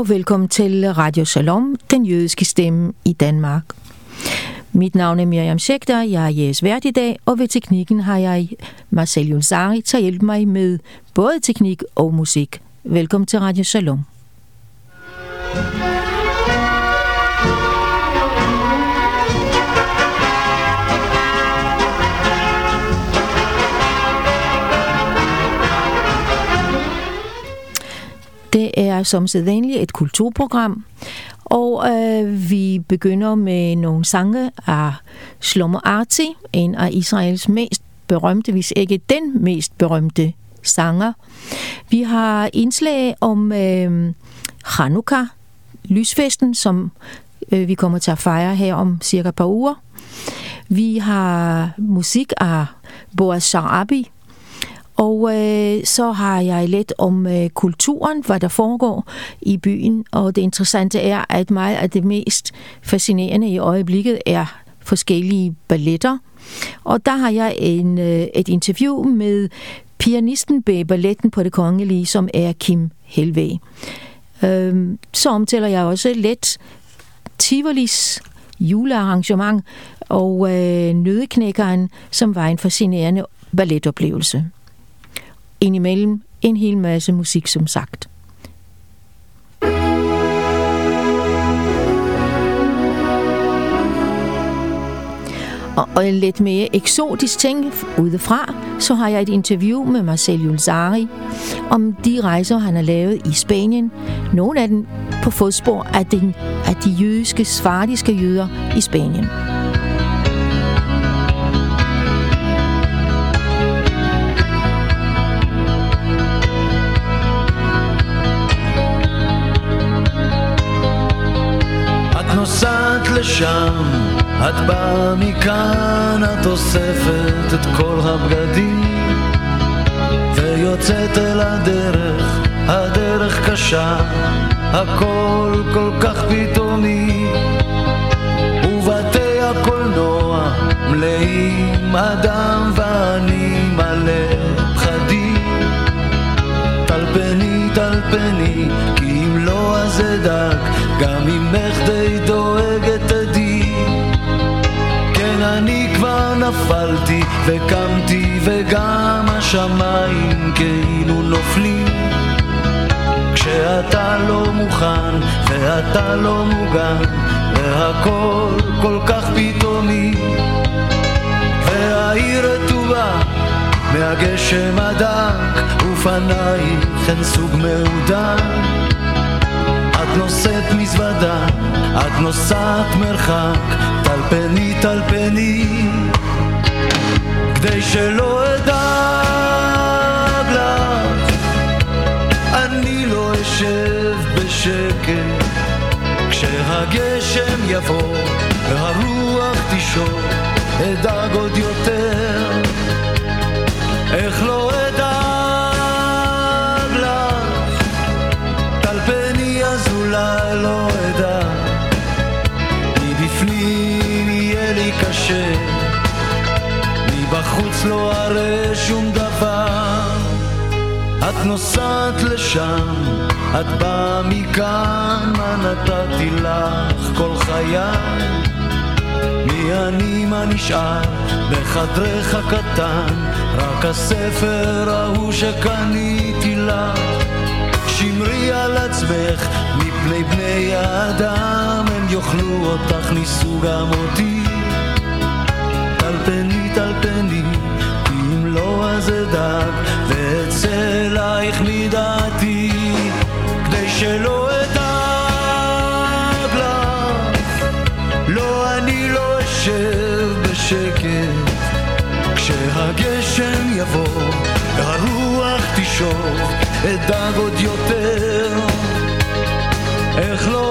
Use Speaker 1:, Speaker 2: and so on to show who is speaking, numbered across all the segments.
Speaker 1: og velkommen til Radio Shalom, den jødiske stemme i Danmark. Mit navn er Miriam Schechter, jeg er jeres vært i dag, og ved teknikken har jeg Marcel Julsari til at hjælpe mig med både teknik og musik. Velkommen til Radio Shalom. Det er som sædvanligt et kulturprogram, og vi begynder med nogle sange af Shlomo Artzi, en af Israels mest berømte, hvis ikke den mest berømte sanger. Vi har indslag om Chanukka, lysfesten, som vi kommer til at fejre her om cirka et par uger. Vi har musik af Boaz Sharabi. Og så har jeg lidt om kulturen, hvad der foregår i byen. Og det interessante er, at meget af det mest fascinerende i øjeblikket er forskellige balletter. Og der har jeg et interview med pianisten bag balletten på Det Kongelige, som er Kim Helveg. Så omtaler jeg også lidt Tivolis julearrangement og Nøddeknækkeren, som var en fascinerende balletoplevelse. Indimellem en hel masse musik, som sagt. Og en lidt mere eksotisk ting udefra, så har jeg et interview med Marcel Julsari om de rejser, han har lavet i Spanien. Nogle af dem på fodspor af de jødiske, svardiske jøder i Spanien.
Speaker 2: נוסעת לשם, את באה מכאן, את אוספת את כל הבגדים ויוצאת אל הדרך, הדרך קשה, הכל כל כך פתאומי ובתי הקולנוע מלאים אדם ואני מלא פחדים. טלפני, טלפני, כי אם לא אז אדאג, גם ממך די דואגת עדי. כן, אני כבר נפלתי וקמתי וגם השמיים כאילו נופלים כשאתה לא מוכן ואתה לא מוגן והכל כל כך פתאומי והעיר רטובה מהגשם הדק ופנייך הן סוג מעודן. את נושאת מזוודה, את נוסעת מרחק, טלפני, טלפני, כדי שלא אדאג לך, אני לא אשב בשקט, כשהגשם יבוא והרוח תישור, אדאג עוד יותר, איך לא אדאג לך, טלפני אז אולי לא אדע, מבפנים יהיה לי קשה, מבחוץ לא אראה שום דבר. את נוסעת לשם, את באה מכאן, מה נתתי לך כל חיי, מי אני מה נשאר בחדרך הקטן, רק הספר ההוא שקניתי לך. שמרי על עצמך מפני בני האדם, הם יאכלו אותך ניסו גם אותי. טלפני, טלפני, כי אם לא אז אדאג ואצא אלייך מדעתי, כדי שלא אדאג לך, לא אני לא אשב בשקט, כשהגשם יבוא והרוח תשוב, אדאג עוד יותר, איך לא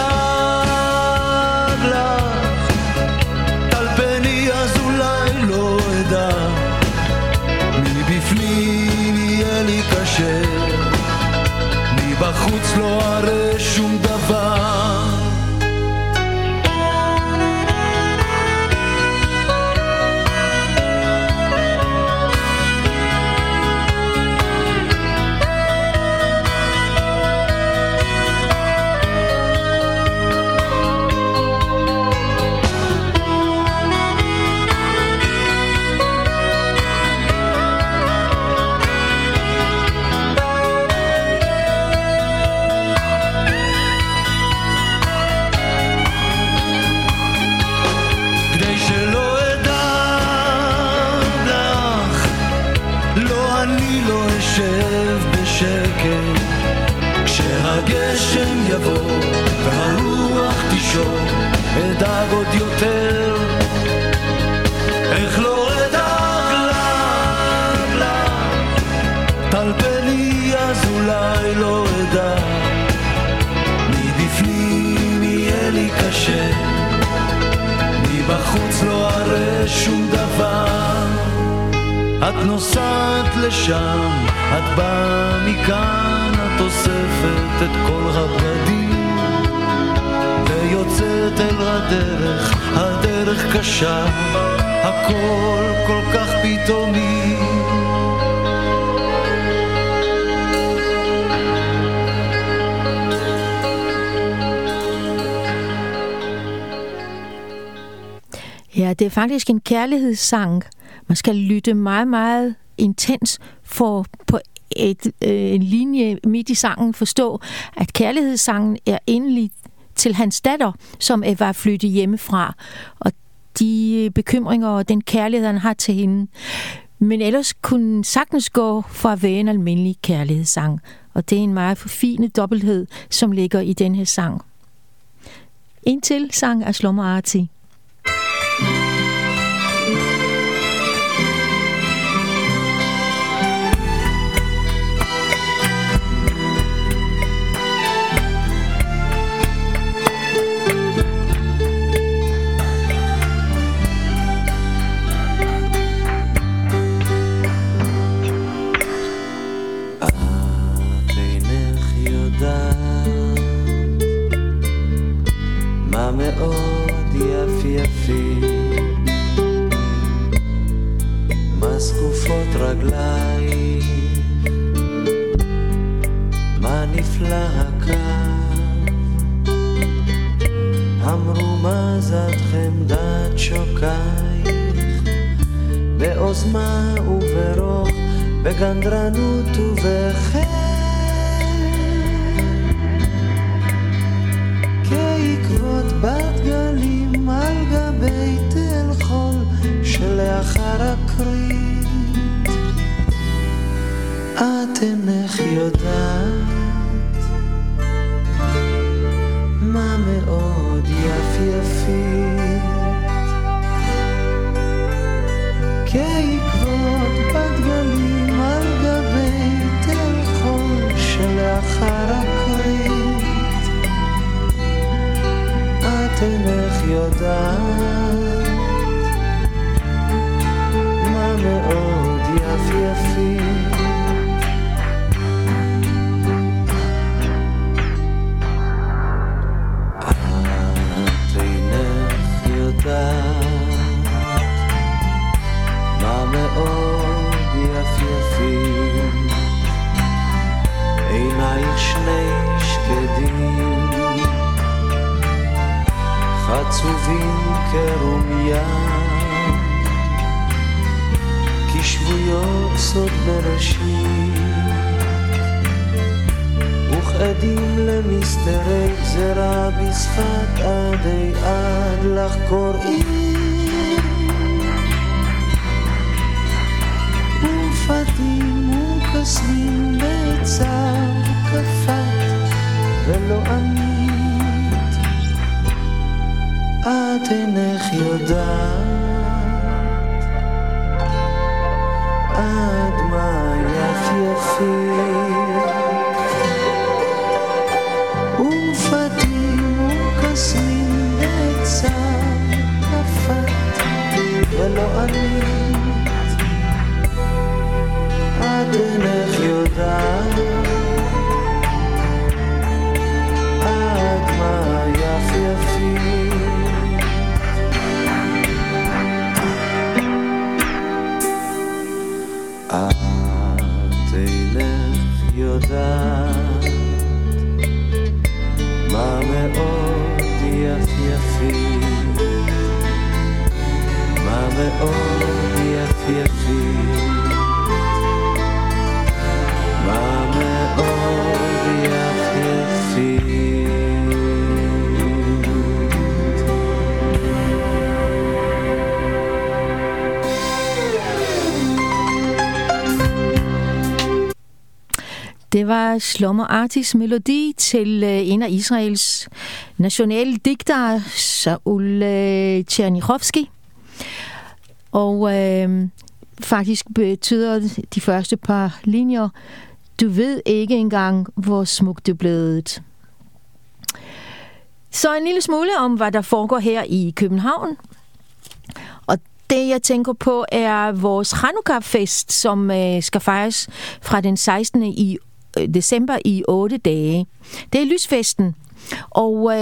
Speaker 2: אדאג לך, טלפני אז אולי לא אדאג, מבפנים יהיה לי קשה, מבחוץ לא אראה שום דבר. הגשם יבוא והרוח תישור, אדאג עוד יותר איך לא אדאג לה, טלפני אז אולי לא אדאג, מבפנים יהיה לי קשה, מבחוץ לא אראה שום דבר. את נוסעת לשם, את באה מכאן, את אוספת את כל הבגדים ויוצאת אל הדרך, הדרך קשה, הכל כל כך פתאומי.
Speaker 1: Ja, det er faktisk en kærlighedssang. Man skal lytte meget, meget intens for på en linje midt i sangen forstå, at kærlighedssangen er endelig til hans datter, som var flyttet hjemmefra, og de bekymringer og den kærlighed, han har til hende. Men ellers kunne sagtens gå for at være en almindelig kærlighedssang, og det er en meget forfinet dobbelthed, som ligger i den her sang. En til sang af Shlomo Arti.
Speaker 2: מה מאוד יפי, מה זקופות רגלייך, מה נפלא הקו, המרומזת חמדת שוקייך, בעוזמה וברוך, בגנדרנות ובחן, כעקבות בת גלים על גבי תל חול שלאחר הקרית, את אינך יודעת מה מאוד יפית, כעקבות בת גלים על גבי תל חול שלאחר הקרית, את אינך יודעת מה מאוד יפית. את אינך יודעת מה מאוד יפית, עינייך שני שקדים חצובים כרומיה, כשבויות סוד בראשית, וכעדים למסתרי גזרה בשפת עדי עד לך קוראים, ופתים וקסמים בצער כפת ולא ענית, את אינך יודעת עד מה יפית, ופתים וקסמים בצער כפת ולא ענית, את אינך יודעת עד מה יפית. את אינך יודעת מה מאוד יפית, מה מאוד יפית, מה מאוד יפית.
Speaker 1: Det var Shlomo Artis melodi til en af Israels nationale digtere, Saul Tchernichovsky. Og faktisk betyder de første par linjer: du ved ikke engang, hvor smukt det er blevet. Så en lille smule om, hvad der foregår her i København. Og det, jeg tænker på, er vores Hanukkah-fest, som skal fejres fra den 16. i december i 8 dage. Det er lysfesten. Og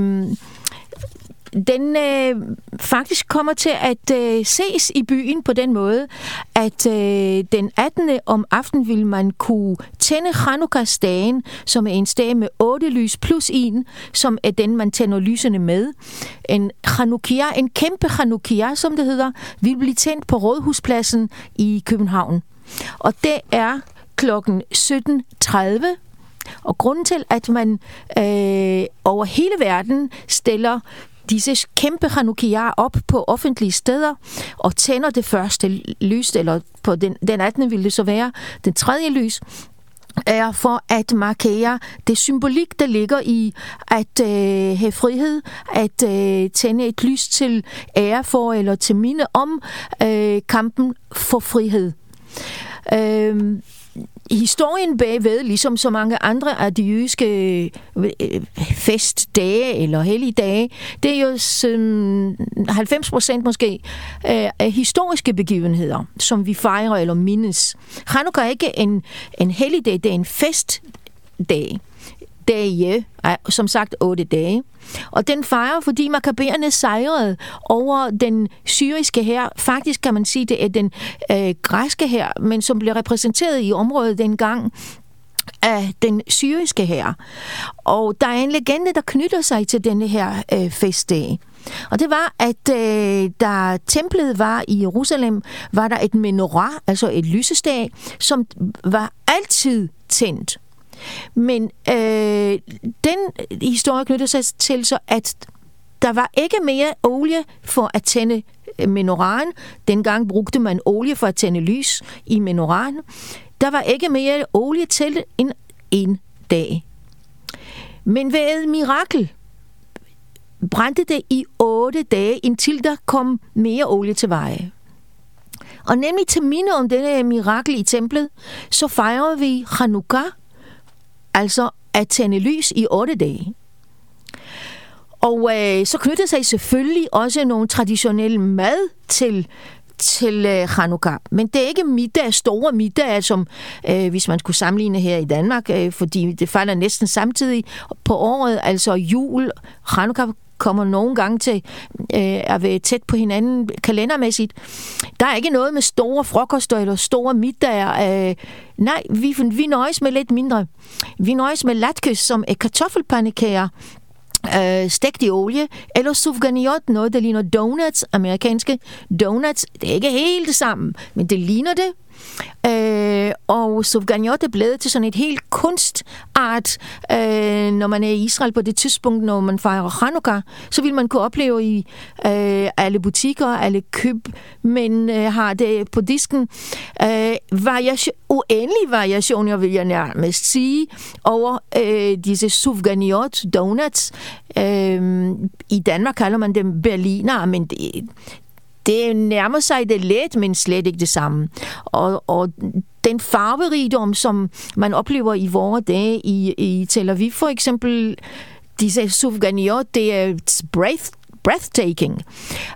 Speaker 1: den faktisk kommer til at ses i byen på den måde, at den 18. om aftenen vil man kunne tænde Hanukkah-stagen, som er en stage med 8 lys plus 1, som er den, man tænder lysene med. En Hanukkah, en kæmpe Hanukkah, som det hedder, vil blive tændt på Rådhuspladsen i København. Og det er klokken 17:30. Og grunden til, at man over hele verden stiller disse kæmpe Hanukkah op på offentlige steder og tænder det første lys, eller på den 18. vil det så være den tredje lys, er for at markere det symbolik, der ligger i at have frihed, at tænde et lys til ære for eller til minde om kampen for frihed. Historien bagved, ligesom så mange andre af de jødiske festdage eller helligdage, det er jo 90% måske af historiske begivenheder, som vi fejrer eller mindes. Hanukkah er ikke en helligdag, det er en festdag. Dage, som sagt 8 dage. Og den fejrer, fordi makabæerne sejrede over den syriske hær. Faktisk kan man sige, det er den græske hær, men som blev repræsenteret i området dengang af den syriske hær. Og der er en legende, der knytter sig til denne her festdag. Og det var, at da templet var i Jerusalem, var der et menorah, altså et lysestage, som var altid tændt. Men den historie knytter sig til så, at der var ikke mere olie for at tænde menorahen. Dengang brugte man olie for at tænde lys i menorahen. Der var ikke mere olie til en dag. Men ved et mirakel brændte det i 8 dage, indtil der kom mere olie til veje. Og nemlig til minde om denne mirakel i templet, så fejrer vi Hanukkah, altså at tænde lys i 8 dage. Og så knytter sig selvfølgelig også nogle traditionelle mad til Hanukkah. Men det er ikke store middag, som hvis man skulle sammenligne her i Danmark, fordi det falder næsten samtidig på året, altså jul, Hanukkah kommer nogle gange til at være tæt på hinanden kalendermæssigt. Der er ikke noget med store frokoster eller store middager. Nej, vi nøjes med lidt mindre. Vi nøjes med latkes, som er kartoffelpandekager, stegt i olie, eller sufganiyot, noget der ligner donuts, amerikanske donuts. Det er ikke helt det samme, men det ligner det. Og sufganiyot er blevet til sådan et helt kunstart, når man er i Israel på det tidspunkt, når man fejrer Hanukkah, så vil man kunne opleve i alle butikker, alle køb, men har det på disken. Uendelig variationer, vil jeg nærmest sige, over disse sufganiyot donuts. I Danmark kalder man dem berliner, men det nærmer sig det let, men slet ikke det samme. Og den farverigdom, som man oplever i vore dage i Tel Aviv for eksempel, disse sufganiyot, det er breathtaking.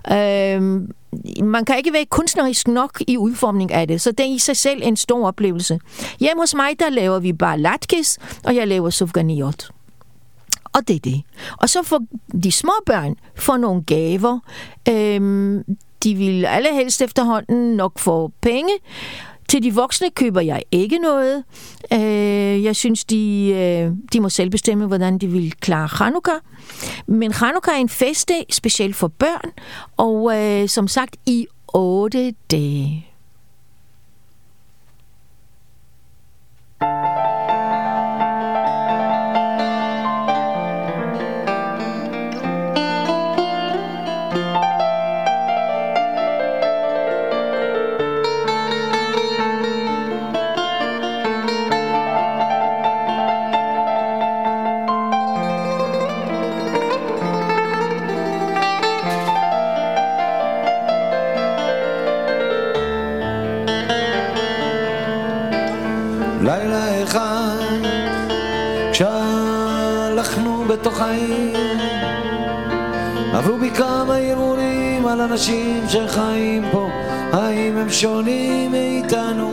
Speaker 1: Man kan ikke være kunstnerisk nok i udformning af det, så det er i sig selv en stor oplevelse. Hjemme hos mig, der laver vi bare latkes, og jeg laver sufganiyot. Og det er det. Og så får de små børn nogle gaver. De vil allerhelst efterhånden nok få penge. Til de voksne køber jeg ikke noget. Jeg synes, de må selv bestemme, hvordan de vil klare Hanukkah. Men Hanukkah er en festdag, specielt for børn, og som sagt i 8 dage.
Speaker 2: בתוך העיר, עברו בי כמה הרהורים על אנשים שחיים פה, האם הם שונים מאיתנו?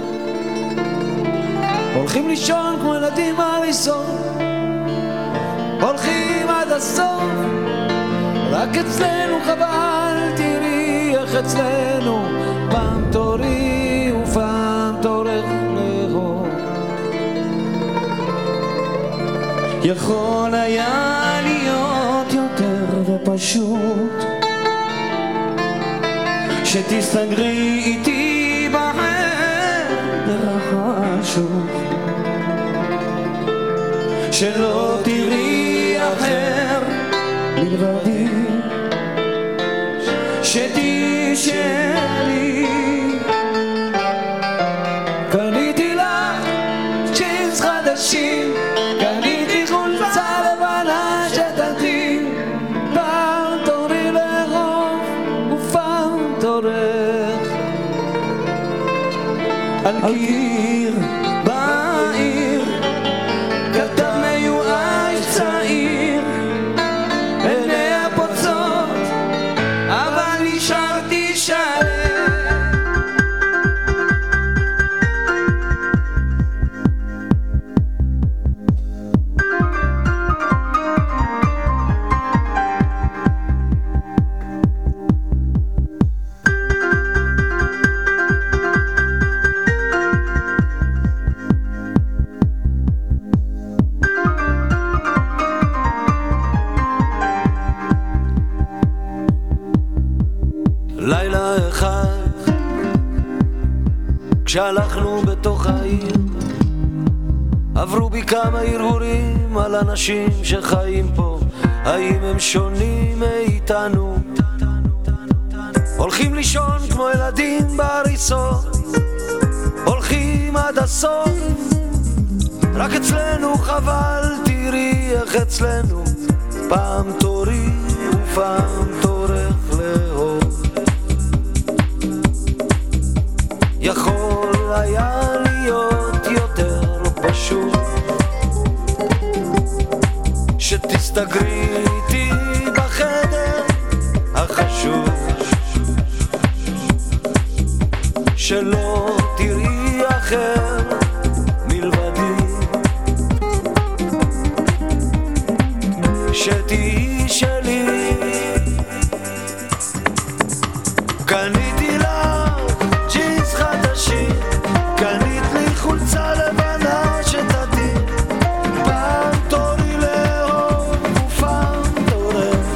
Speaker 2: הולכים לישון כמו ילדים בהריסות, הולכים עד הסוף, רק אצלנו חבל, תראי איך אצלנו פעם תורי ופעם תורך לאהוב. יכול היה להיות יותר ופשוט שתסתגרי איתי בחדר החשוך, שלא תראי אחר מלבדי, שתהיי שלי. קניתי לך ג'ינס חדשים, קניתי חולצה לבנה שתתאים, פעם תורי לאהוב ופעם תורך על קיר בעיר כתב מיואש צעיר, עיני הפוצות אבל נשארתי שלם. לילה אחד כשהלכנו בתוך העיר, עברו בי כמה הרהורים על אנשים שחיים פה, האם הם שונים מאיתנו? הולכים לישון כמו ילדים בהריסות, הולכים עד הסוף, רק אצלנו חבל, תראי איך אצלנו פעם תורי ופעם תורך לאהוב. יכול היה להיות יותר פשוט שתסתגרי איתי בחדר החשוב, שלא תראי אחר מלבדי, שתהיי שלי. קניתי לך ג'ינס חדשים, קנית לי חולצה לבנה שתתאים, פעם תורי לאהוב ופעם תורך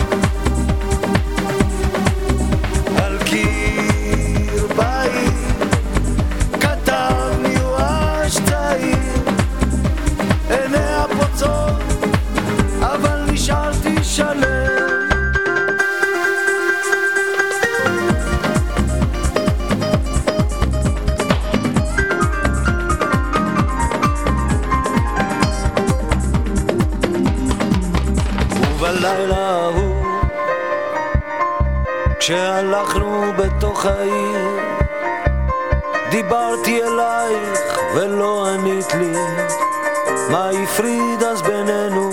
Speaker 2: על קיר בעיר כתב מיואש צעיר, עיני הפוצות אבל נשארתי שלם. ובלילה ההוא כשהלכנו בתוך העיר, דיברתי אלייך ולא ענית לי, מה הפריד אז בינינו?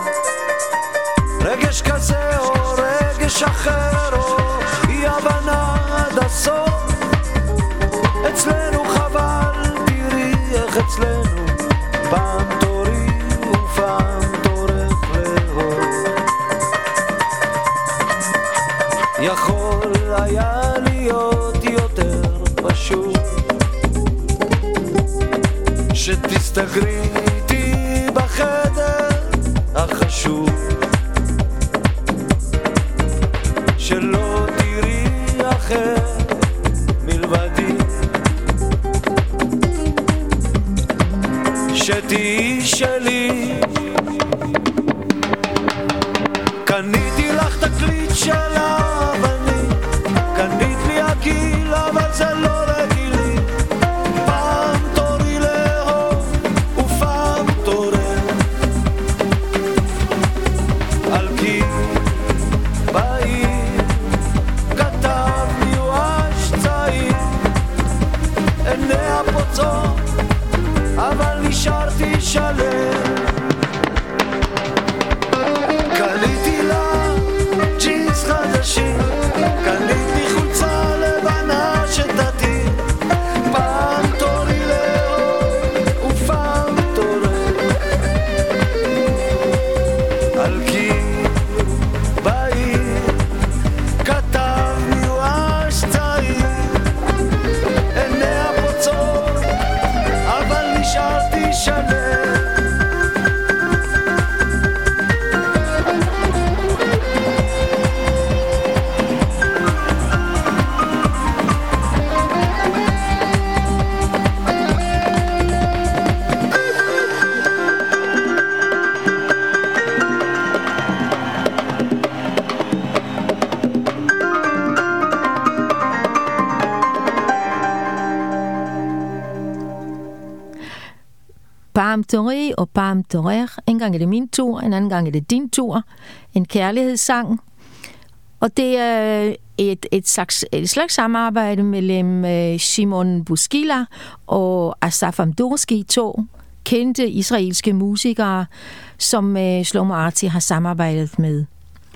Speaker 2: רגש כזה או רגש אחר, או אי הבנה עד הסוף? אצלנו חבל, תראי איך אצלנו פעם תורי ופעם תורך לאהוב. יכול היה להיות יותר פשוט שתסתגרי איתי בחדר החשוב, שלא תראי אחר מלבדי, שתהיי שלי. קניתי לך תקליט של אבנים, קנית לי הגיל אבל זה לא רגילי, פעם תורי לאהוב ופעם תורך על קיר בעיר כתב מיואש צעיר, עיני הפוצות אבל נשארתי שלם. על קיר בעיר כתב מיואש צעיר, עיניה פוצעות אבל נשארתי שלם.
Speaker 1: Parm Tori og Parm Torer. En gang er det min tur, en anden gang er det din tur. En kærlighedssang. Og det er et slags samarbejde mellem Shimon Buskila og Asaf Amdorski, to kendte israelske musikere, som Shlomo Arti har samarbejdet med.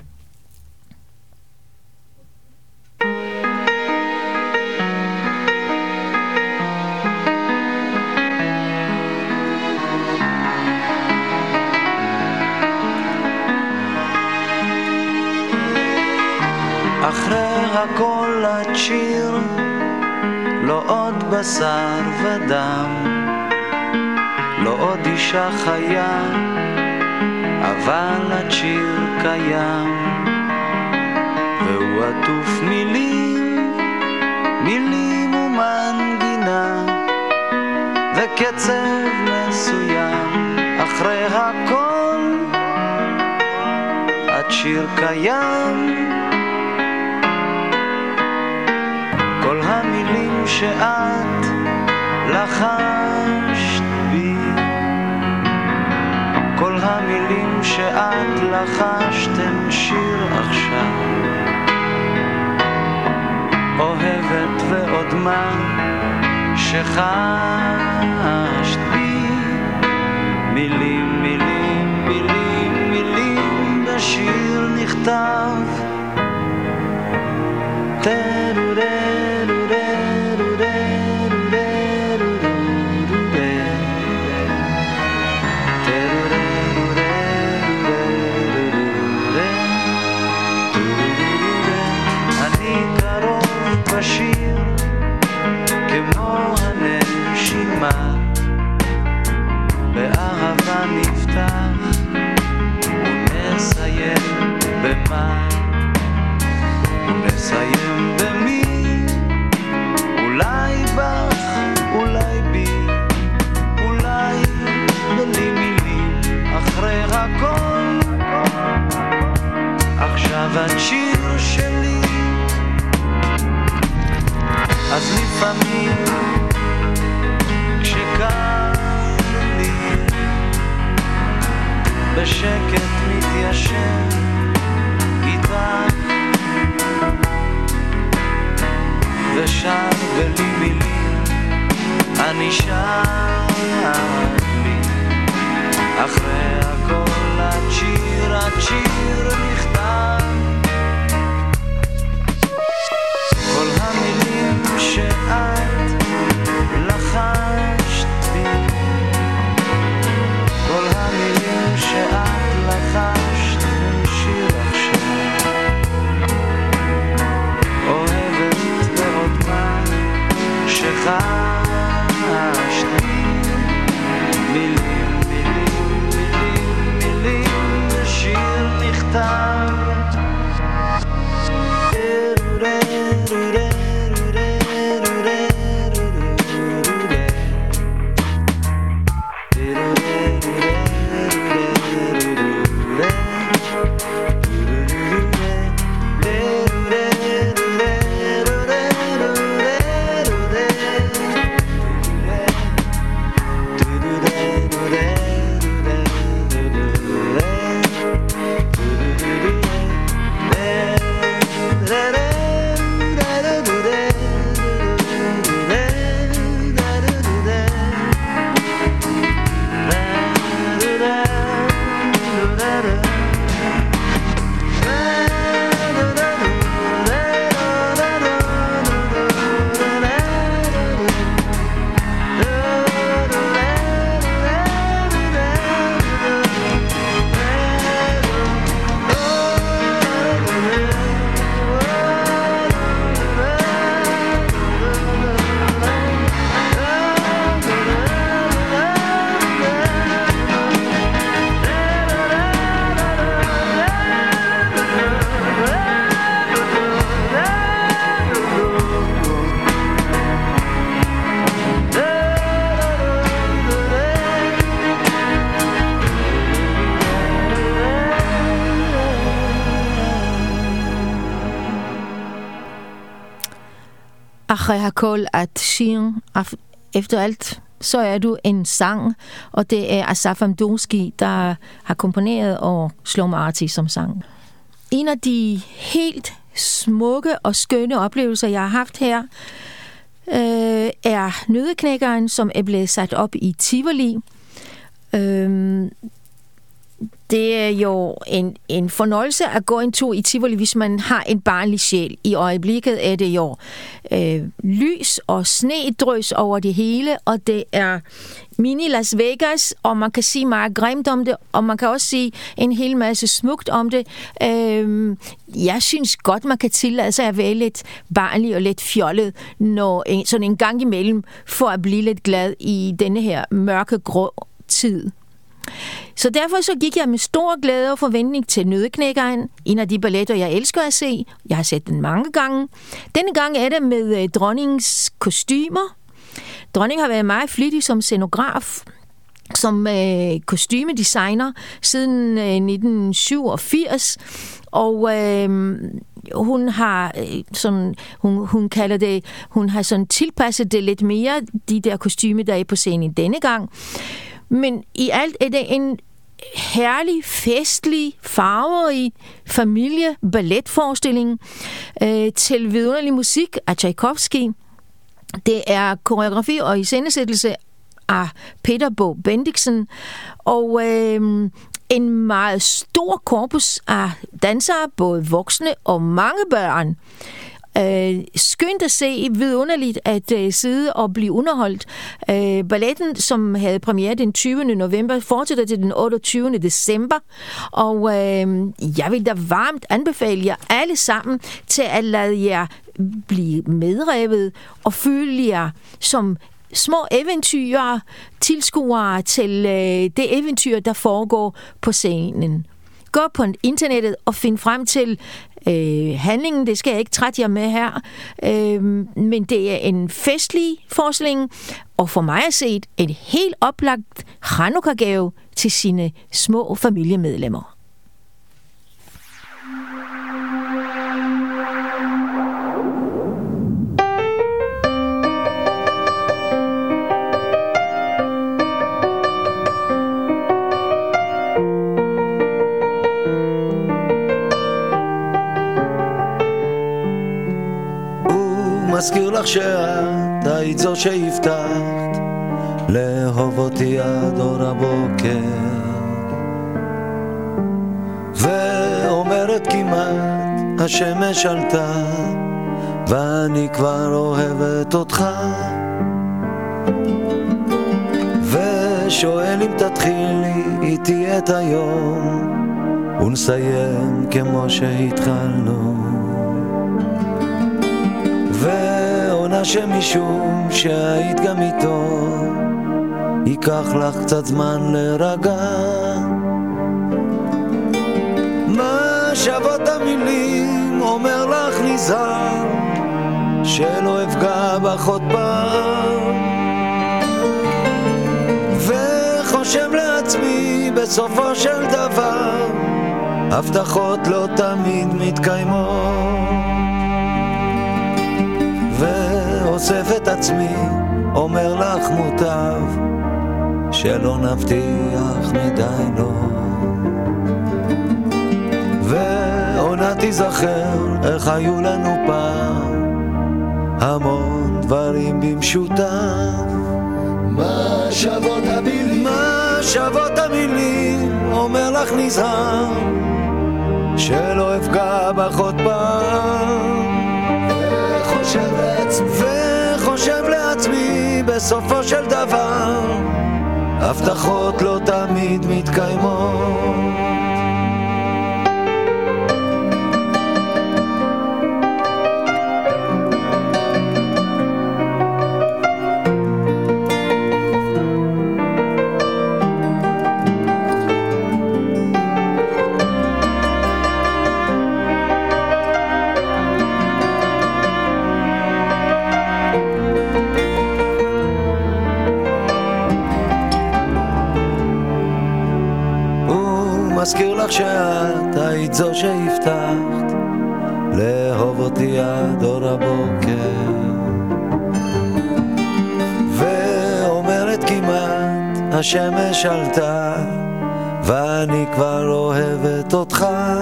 Speaker 2: אחרי הכל הצ'יר, לא עוד בשר ודם, לא עוד אישה חיה, אבל הצ'יר קיים, והוא עטוף מילים, מילים ומנגינה, וקצב מסוים. אחרי הכל הצ'יר קיים, כל המילים שאת לחשת בי, כל המילים שאת לחשת הן שיר עכשיו. אוהבת ועוד מה שחשת בי, מילים, מילים, מילים, מילים, בשיר נכתב. בשיר כמו הנשימה, באהבה נפתח ונסיים במה, ונסיים במי, אולי בך, אולי בי, אולי בלי מילים. אחרי הכל עכשיו את שיר שלי, אז לפעמים כשקר לי בשקט מתיישב איתך ושר בלי מילים, אני שר לי. אחרי הכל הצ'יר, הצ'יר נכתב, כל המילים שאת לחשת בי, כל המילים שאת לחשת בשיר עכשיו. אוהבת ועוד מה שחשת בי, מילים, מילים, מילים, מילים, בשיר נכתב.
Speaker 1: אחרי הכל at שיר, efter alt, så er du en sang, og det er Asaf Amdouski, der har komponeret og Shlomo Arti som sang. En af de helt smukke og skønne oplevelser, jeg har haft her, er Nøddeknækkeren, som er blevet sat op i Tivoli. Det er jo en fornøjelse at gå en tur i Tivoli, hvis man har en barnlig sjæl. I øjeblikket er det jo lys og snedrøs over det hele, og det er mini Las Vegas, og man kan sige meget grimt om det, og man kan også sige en hel masse smukt om det. Jeg synes godt, man kan tillade sig at være lidt barnlig og lidt fjollet, når sådan en gang imellem, for at blive lidt glad i denne her mørke grå tid. Så derfor så gik jeg med stor glæde og forventning til Nøddeknækkeren, en af de balletter, jeg elsker at se. Jeg har set den mange gange. Denne gang er det med dronningens kostymer. Dronningen har været meget flittig som scenograf, som kostymedesigner siden 1987, og hun har sådan, hun kalder det, hun har sådan tilpasset det lidt mere, de der kostymer, der er på scenen denne gang. Men i alt er det en herlig, festlig, farverig familie-balletforestilling til vidunderlig musik af Tchaikovsky. Det er koreografi og iscenesættelse af Peter Bo Bendiksen, og en meget stor korpus af dansere, både voksne og mange børn. Skønt at se, vidunderligt at sidde og blive underholdt. Balletten, som havde premiere den 20. november, fortsætter til den 28. december, og jeg vil da varmt anbefale jer alle sammen til at lade jer blive medrevet og føle jer som små eventyrer, tilskuere til det eventyr, der foregår på scenen. Gå på internettet og find frem til handlingen. Det skal jeg ikke trætte jer med her, men det er en festlig forestilling, og for mig at se et helt oplagt Chanukka-gave til sine små familiemedlemmer.
Speaker 2: מזכיר לך שאת היית זו שהבטחת לאהוב אותי עד אור הבוקר, ואומרת כמעט השמש עלתה ואני כבר אוהבת אותך, ושואל אם תתחילי איתי את היום ונסיים כמו שהתחלנו, ועונה שמשום שהיית גם איתו ייקח לך קצת זמן להירגע. מה שוות המילים אומר לך נזהר שלא אפגע בך עוד פעם, וחושב לעצמי בסופו של דבר הבטחות לא תמיד מתקיימות, ואוסף את עצמי אומר לך מוטב שלא נבטיח מדי לא, ועונה תיזכר איך היו לנו פעם המון דברים במשותף. מה שוות המילים? מה שוות המילים? אומר לך נזהר שלא אפגע בך עוד פעם, וחושב לעצמי בסופו של דבר הבטחות לא תמיד מתקיימות. מזכיר לך שאת היית זו שהבטחת לאהוב אותי עד אור הבוקר, השמש עלתה ואני כבר אוהבת אותך.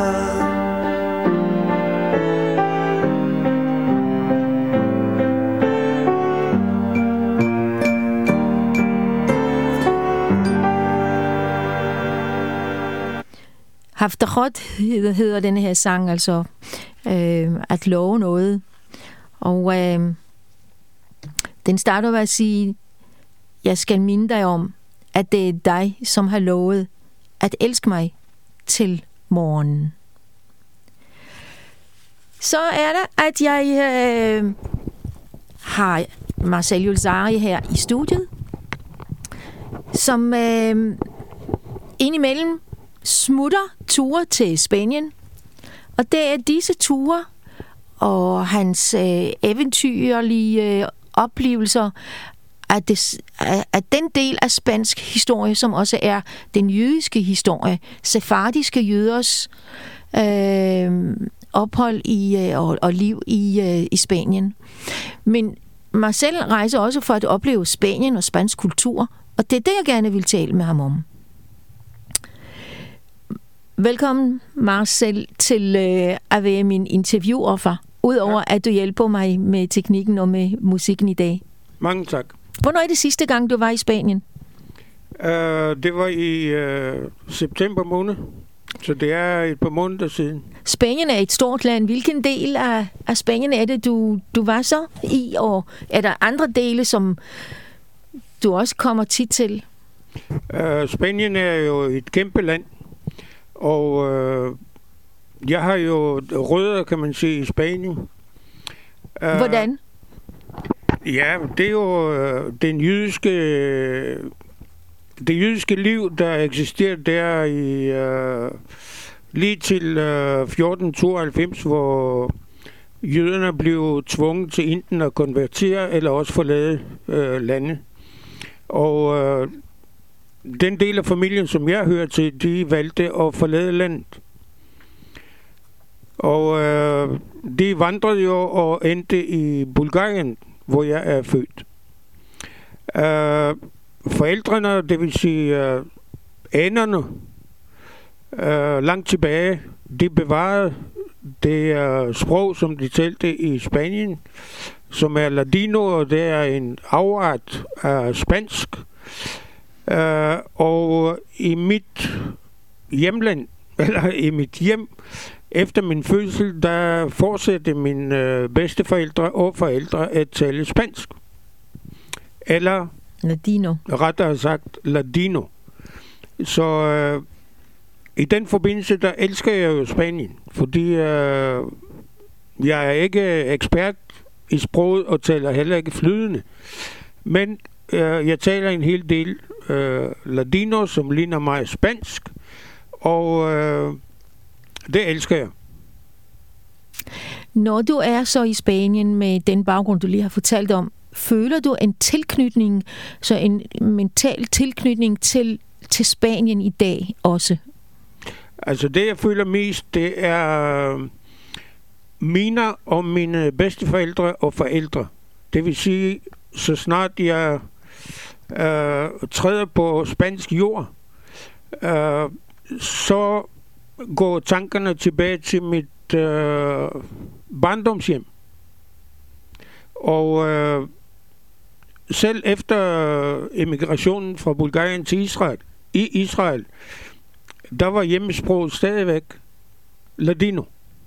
Speaker 1: Haftarot hedder denne her sang, altså at love noget. Og den starter med at sige, jeg skal minde dig om, at det er dig, som har lovet at elske mig til morgenen. Så er det, at jeg har Marcel Julzari her i studiet, som indimellem smutter ture til Spanien. Og det er disse ture og hans eventyrlige oplevelser af den del af spansk historie, som også er den jødiske historie, sefardiske jøders ophold og liv i Spanien. Men Marcel rejser også for at opleve Spanien og spansk kultur, og det er det, jeg gerne vil tale med ham om. Velkommen, Marcel, til at være min interviewoffer, udover at du hjælper mig med teknikken og med musikken i dag.
Speaker 3: Mange tak.
Speaker 1: Hvornår er det sidste gang, du var i Spanien?
Speaker 3: Det var i september måned, så det er et par måneder siden.
Speaker 1: Spanien er et stort land. Hvilken del af Spanien er det, du var så i? Og er der andre dele, som du også kommer tit til?
Speaker 3: Spanien er jo et kæmpe land, og jeg har jo rødder, kan man sige, i Spanien.
Speaker 1: Hvordan?
Speaker 3: Ja, det er jo det jødiske liv, der eksisterer der i lige til 1492, hvor jøderne blev tvunget til enten at konvertere eller også forlade landet. Og den del af familien, som jeg hører til, de valgte at forlade landet. Og de vandrede jo og endte i Bulgarien, hvor jeg er født. Forældrene, det vil sige anerne, langt tilbage, de bevarede det sprog, som de talte i Spanien, som er ladino, og det er en afart af spansk. Og i mit hjemland, eller i mit hjem, efter min fødsel, der fortsatte mine bedsteforældre og forældre at tale spansk. Eller
Speaker 1: ladino.
Speaker 3: Rettere sagt ladino. Så i den forbindelse, der elsker jeg jo Spanien, fordi jeg er ikke ekspert i sproget og taler heller ikke flydende. Men jeg taler en hel del ladino, som ligner mig spansk, og det elsker jeg.
Speaker 1: Når du er så i Spanien med den baggrund, du lige har fortalt om, føler du en tilknytning, så en mental tilknytning til Spanien i dag også?
Speaker 3: Altså det, jeg føler mest, det er mine og mine bedsteforældre og forældre. Det vil sige, så snart jeg træder på spansk jord, så går tankerne tilbage til mit barndomshjem. Og selv efter emigrationen fra Bulgarien til Israel, der var hjemmesproget stadigvæk ladino.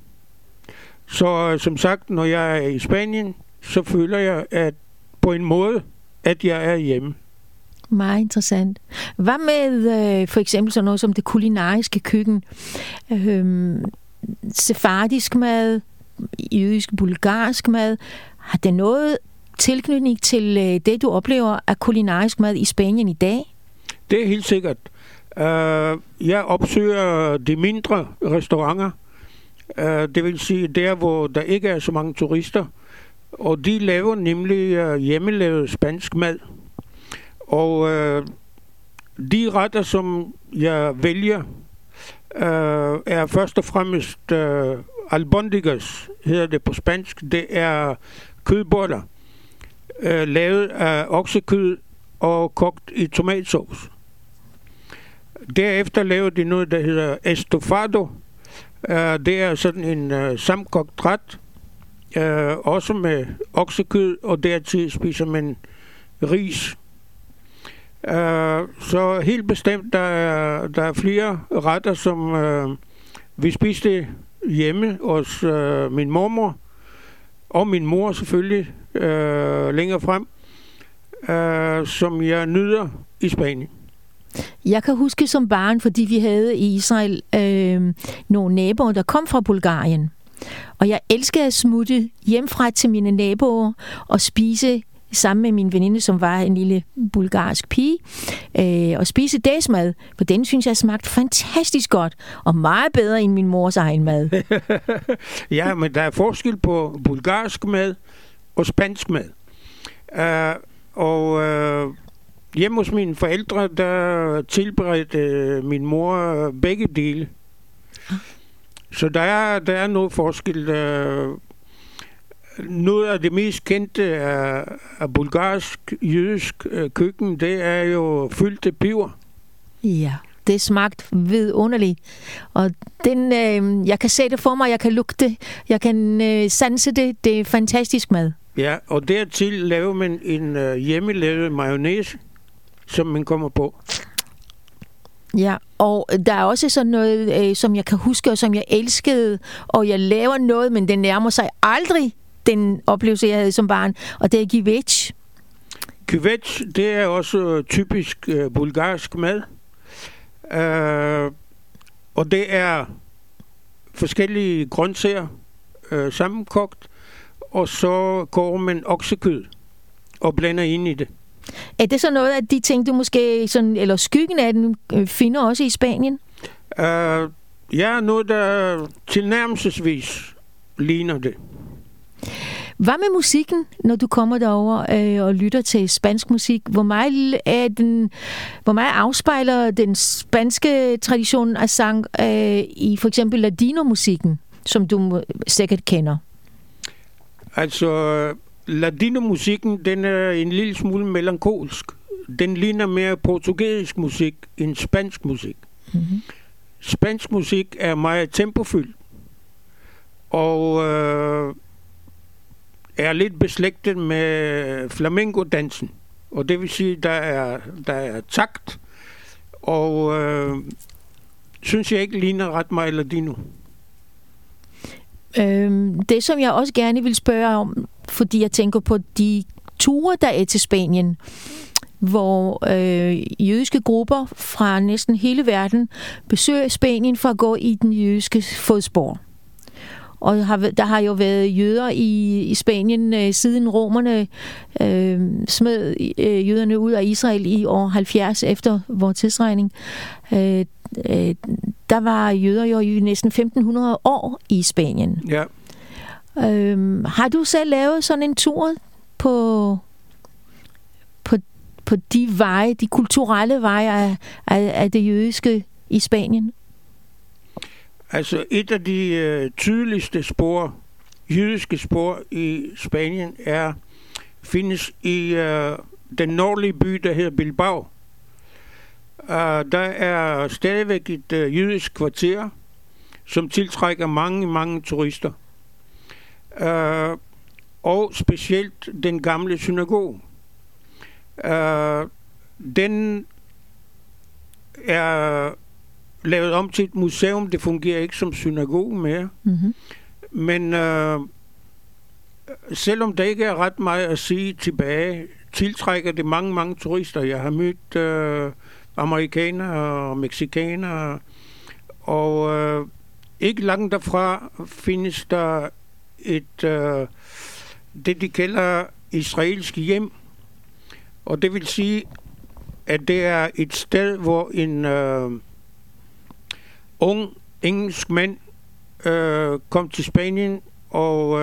Speaker 3: Så som sagt, når jeg er i Spanien, så føler jeg at på en måde, at jeg er hjemme.
Speaker 1: Meget interessant. Hvad med for eksempel sådan noget som det kulinariske køkken? Sefardisk mad, jødisk, bulgarsk mad. Har det noget tilknytning til det, du oplever af kulinarisk mad i Spanien i dag?
Speaker 3: Det er helt sikkert. Jeg opsøger de mindre restauranter. Det vil sige der, hvor der ikke er så mange turister. Og de laver nemlig hjemmelavet spansk mad. Og de retter, som jeg vælger, er først og fremmest albóndigas, hedder det på spansk. Det er kødboller, lavet af oksekød og kogt i tomatsauce. Derefter lavede de noget, der hedder estofado. Det er sådan en sammenkogt ret, også med oksekød, og dertil spiser man ris. Så helt bestemt, der er flere retter, som vi spiste hjemme hos min mormor, og min mor selvfølgelig længere frem, som jeg nyder i Spanien.
Speaker 1: Jeg kan huske som barn, fordi vi havde i Israel nogle naboer, der kom fra Bulgarien. Og jeg elskede at smutte hjemmefra til mine naboer og spise sammen med min veninde, som var en lille bulgarsk pige, og spise deres mad. For den synes jeg smagte fantastisk godt, og meget bedre end min mors egen mad.
Speaker 3: Ja, men der er forskel på bulgarsk mad og spansk mad. Hjemme hos mine forældre, der tilberedte min mor begge dele. Så der er noget forskel. Noget af det mest kendte af bulgarsk, jødisk køkken, det er jo fyldte peber.
Speaker 1: Ja, det smagte vidunderligt. Og den, jeg kan se det for mig, jeg kan lugte, jeg kan sanse det. Det er fantastisk mad.
Speaker 3: Ja, og dertil laver man en hjemmelavet mayonnaise, som man kommer på.
Speaker 1: Ja, og der er også sådan noget, som jeg kan huske, og som jeg elskede, og jeg laver noget, men den nærmer sig aldrig den oplevelse, jeg havde som barn, og det er gyvetch.
Speaker 3: Gyvetch, det er også typisk bulgarsk mad. Og det er forskellige grøntsager sammenkogt, og så koger man oksekød og blander ind i det.
Speaker 1: Er det så noget af de ting, du måske, sådan, eller skyggen af den, finder også i Spanien?
Speaker 3: Ja, noget, der tilnærmelsesvis ligner det.
Speaker 1: Hvad med musikken, når du kommer derover og lytter til spansk musik? Hvor meget afspejler den spanske tradition af sang i for eksempel ladino-musikken, som du sikkert kender?
Speaker 3: Altså, ladino-musikken, den er en lille smule melankolsk. Den ligner mere portugisisk musik end spansk musik. Mm-hmm. Spansk musik er meget tempofyldt og er lidt beslægtet med flamenco-dansen. Og det vil sige, der er takt, og synes jeg ikke ligner ret meget ladino.
Speaker 1: Det, som jeg også gerne vil spørge om, fordi jeg tænker på de ture, der er til Spanien, hvor jødiske grupper fra næsten hele verden besøger Spanien for at gå i den jødiske fodspor. Og der har jo været jøder i Spanien siden romerne smed jøderne ud af Israel i år 70 efter vores tidsregning. Der var jøder jo i næsten 1500 år i Spanien.
Speaker 3: Ja.
Speaker 1: Har du selv lavet sådan en tur på de veje, de kulturelle veje af det jødiske i Spanien?
Speaker 3: Altså et af de tydeligste spor, jødiske spor i Spanien, findes i den nordlige by, der hedder Bilbao. Der er stadigvæk et jødisk kvarter, som tiltrækker mange, mange turister. Og specielt den gamle synagoge. Den er lavet om til et museum. Det fungerer ikke som synagoge mere. Mm-hmm. Men selvom der ikke er ret meget at sige tilbage, tiltrækker det mange, mange turister. Jeg har mødt amerikanere og mexikanere, og ikke langt derfra findes der det de kalder israelsk hjem. Og det vil sige, at det er et sted, hvor en ung engelsk mand kom til Spanien, og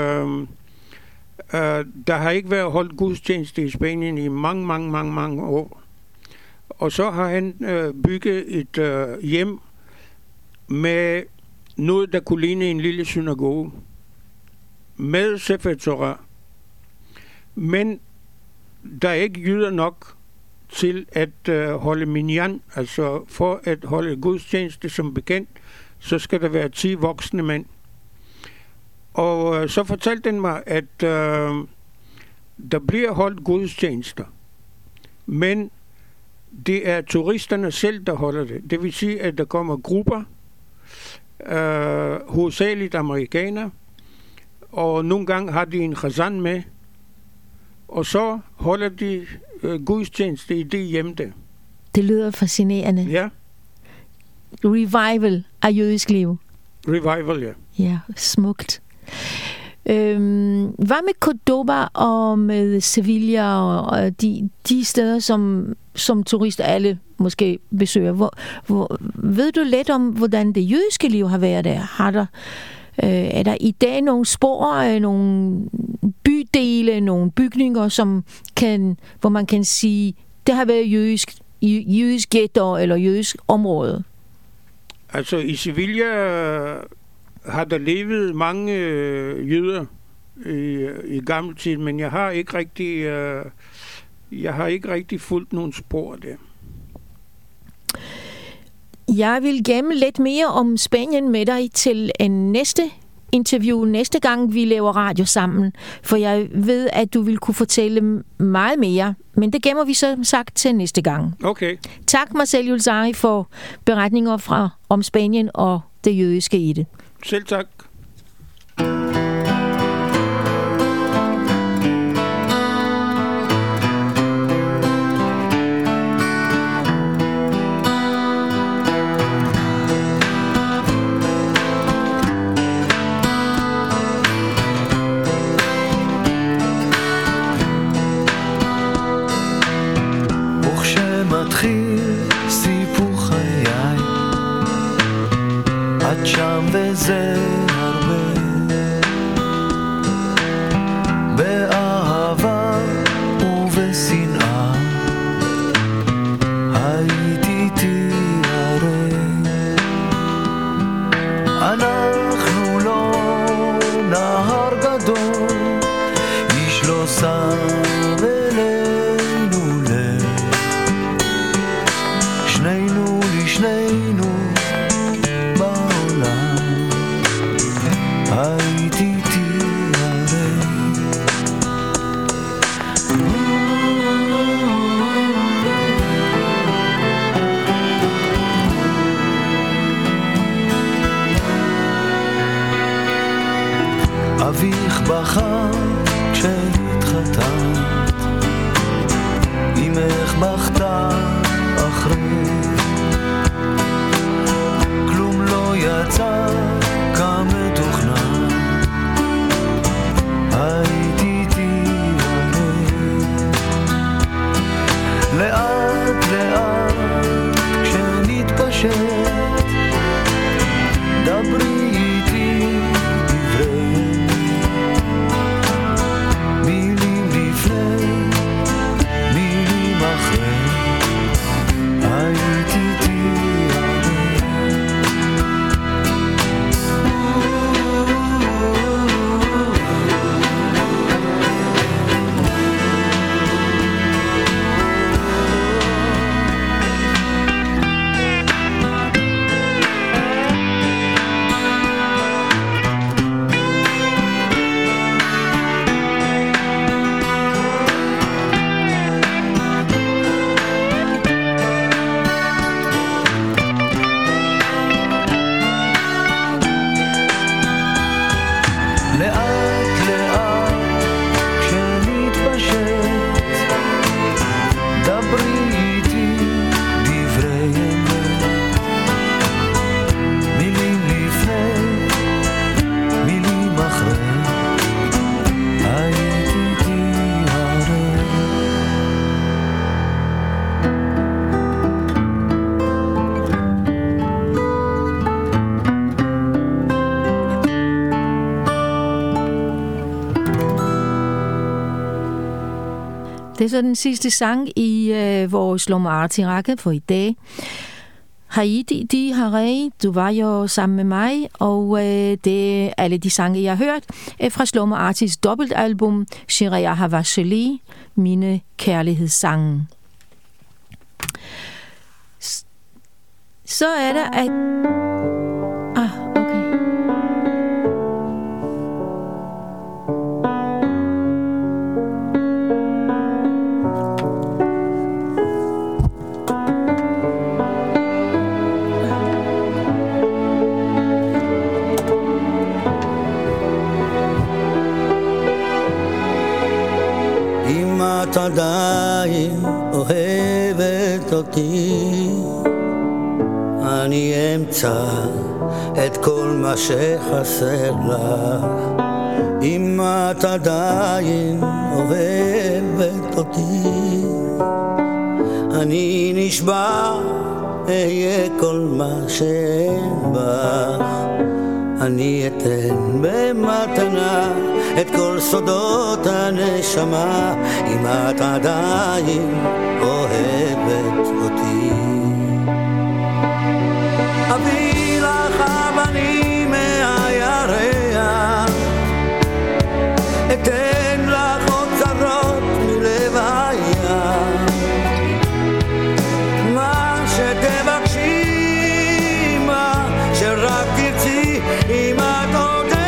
Speaker 3: der har ikke været holdt gudstjeneste i Spanien i mange år. Og så har han bygget et hjem med noget, der kunne ligne en lille synagoge med Sefer Torah. Men der er ikke jøder nok til at holde minyan, altså for at holde gudstjeneste som bekendt, så skal der være 10 voksne mænd. Og så fortalte den mig, at der bliver holdt gudstjenester, men det er turisterne selv, der holder det. Det vil sige, at der kommer grupper, hovedsageligt amerikanere, og nogle gange har de en khazan med, og så holder de gudstjeneste i det hjem der.
Speaker 1: Det lyder fascinerende.
Speaker 3: Ja.
Speaker 1: Revival af jødisk liv.
Speaker 3: Revival, ja.
Speaker 1: Ja, smukt. Hvad med Cordoba og med Sevilla og de steder, som turister alle måske besøger? Ved du lidt om, hvordan det jødiske liv har været der? Er der i dag nogle spor, nogle bydele, nogle bygninger, hvor man kan sige, det har været jødisk ghetto eller jødisk område?
Speaker 3: Altså i Sevilla har der levet mange jøder i gammel tid, men jeg har ikke rigtig fulgt nogle spor der.
Speaker 1: Jeg vil gemme lidt mere om Spanien med dig til en næste interview, næste gang vi laver radio sammen, for jeg ved, at du vil kunne fortælle meget mere, men det gemmer vi som sagt til næste gang.
Speaker 3: Okay.
Speaker 1: Tak Marcel Julzari for beretninger om Spanien og det jødiske i det.
Speaker 3: Selv tak.
Speaker 2: שם וזה הרבה באהבה ובשנאה הייתי תיארה אנחנו לא נהר גדול איש לא שם אלינו לב שנינו לשנינו הייתי תיארה אביך בכה כשהתחתנת אמך בכתה אחרי כלום לא יצא כמתוכנן הייתי תיארה לאט לאט כשנתפשט דברי איתי דברי מילים לפני מילים אחרי הייתי
Speaker 1: Det er så den sidste sang i vores Shlomo Arti-række for i dag. Haiti, di Harei, du var jo sammen med mig, og det alle de sange, jeg har hørt, er fra Shlomo Artis dobbeltalbum, Shirei Ahava Sheli, mine kærlighedssange. Så er der, at... okay.
Speaker 2: אם את עדיין אוהבת אותי, אני אמצא את כל מה שחסר לך. אם את עדיין אוהבת אותי, אני נשבע אהיה כל מה שאין בך. אני אתן במתנה את כל סודות הנשמה, אם את עדיין אוהבת אותי. אביא לך אבנים מהירח, אתן לך אוצרות מלב הים, מה שתבקשי, מה שרק תרצי, אם את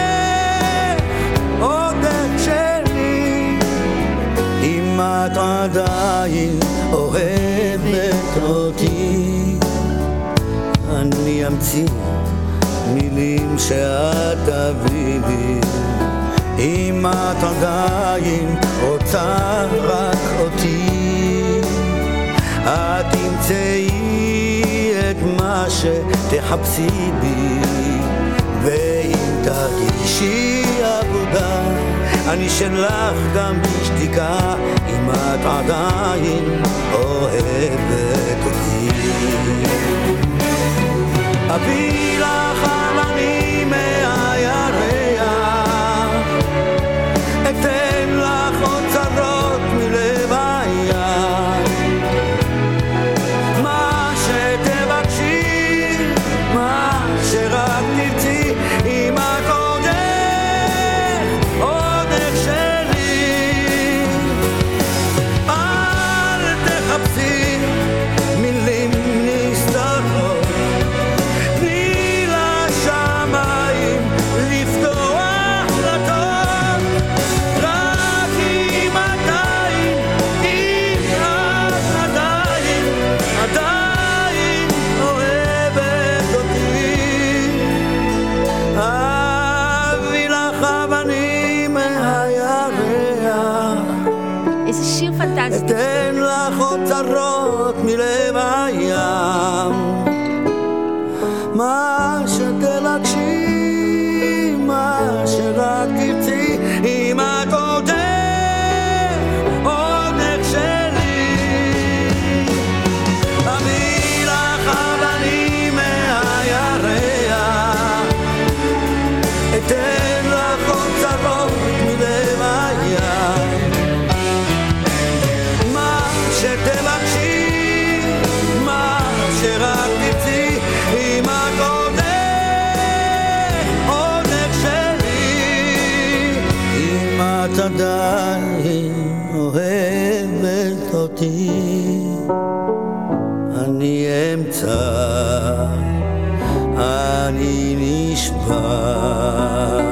Speaker 2: עודך שלי. אם את עדיין אוהבת אותי, אני אמציא מילים שאת תביא לי. אם את עדיין רוצה רק אותי, את תמצאי את מה שתחפשי בי. ואם תרגישי עבודה, אני שלך גם בשתיקה, אם את עדיין אוהבת אותי. אביא לך אבנים מהירח, אתן לך אוצרות מלב הים, מה שתבקשי, מה שרק תרצי, אם את עודך שלי. אל תחפשי מילים נסתרות, אתן לך אוצרות מלב הים, מה שתבקשי, מה שרק תרצי, אם את עודך שלי. אביא לך אבנים מהירח, אתן לך אוצרות מלב הים, שתבקשי, מה שרק תרצי, אם את עודך שלי. אם את עדיין אוהבת אותי, אני אמצא, אני נשבע.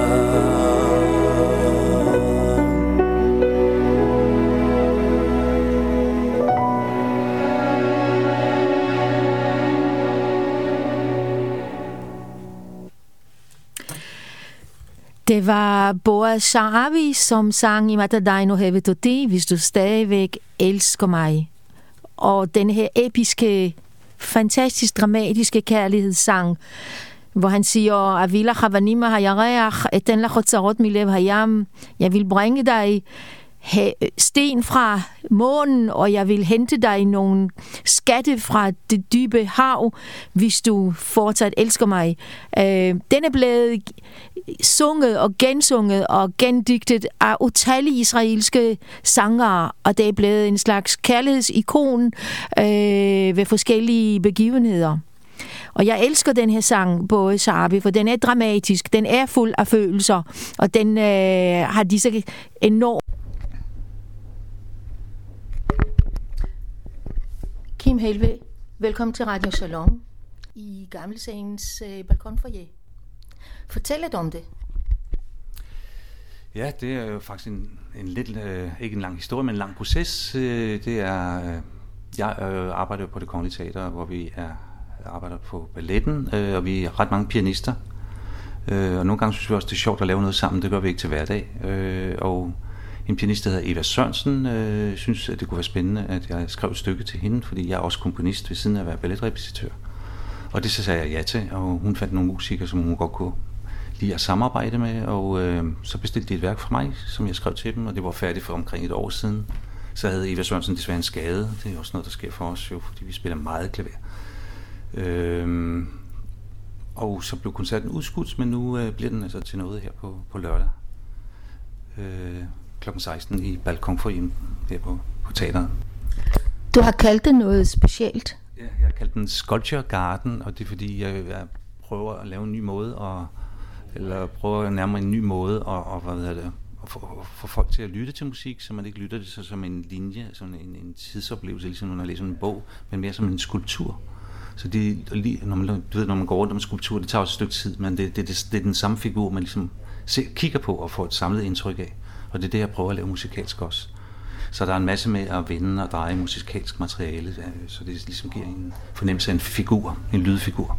Speaker 1: Det var Boaz Sharawi, som sang "Im at dig ohevet אותי", hvis du stadigvæk elsker mig. Og den her episke, fantastisk dramatiske kærlighedssang, hvor han siger, "Avila chavanima hayareach, eten lach otzarot milev hayam", jeg vil bringe dig sten fra månen, og jeg vil hente dig nogle skatte fra det dybe hav, hvis du fortsat elsker mig. Den er blevet sunget og gensunget og gendigtet af utallige israelske sangere, og det er blevet en slags kærlighedsikon ved forskellige begivenheder. Og jeg elsker den her sang, Boaz Sharawi, for den er dramatisk, den er fuld af følelser, og den har disse enorme. Kim Helve, velkommen til Radio Shalom. i Gamlesængens balkonfoyer. Fortæl lidt om det.
Speaker 4: Ja, det er jo faktisk en lidt, ikke en lang historie, men en lang proces. Det er, jeg arbejder på Det Kongelige Teater, hvor vi arbejder på balletten, og vi er ret mange pianister. Og nogle gange synes vi også, det er sjovt at lave noget sammen, det gør vi ikke til hverdag. Og en pianist, der hedder Eva Sørensen, synes, at det kunne være spændende, at jeg skrev et stykke til hende, fordi jeg er også komponist ved siden af at være balletrepetitør. Og det så sagde jeg ja til, og hun fandt nogle musikere, som hun godt kunne lide at samarbejde med, og så bestilte de et værk for mig, som jeg skrev til dem, og det var færdigt for omkring et år siden. Så havde Eva Sørensen desværre en skade. Det er også noget, der sker for os, jo, fordi vi spiller meget klaver. Og så blev koncerten udskudt, men nu bliver den altså til noget her på lørdag. Klokken 16 i balkonfoyeren her på teateret.
Speaker 1: Du har kaldt det noget specielt?
Speaker 4: Ja, jeg har kaldt den Sculpture Garden, og det er fordi, jeg prøver at lave en ny måde, eller prøver at nærme en ny måde at få folk til at lytte til musik, så man ikke lytter det så som en linje, sådan en tidsoplevelse, ligesom når man læser en bog, men mere som en skulptur. Så når man går rundt om en skulptur, det tager også et stykke tid, men det er den samme figur, man ligesom kigger på og får et samlet indtryk af. Og det er det, jeg prøver at lave musikalsk også. Så der er en masse med at vende og dreje musikalsk materiale, så det ligesom giver en fornemmelse af en figur, en lydfigur.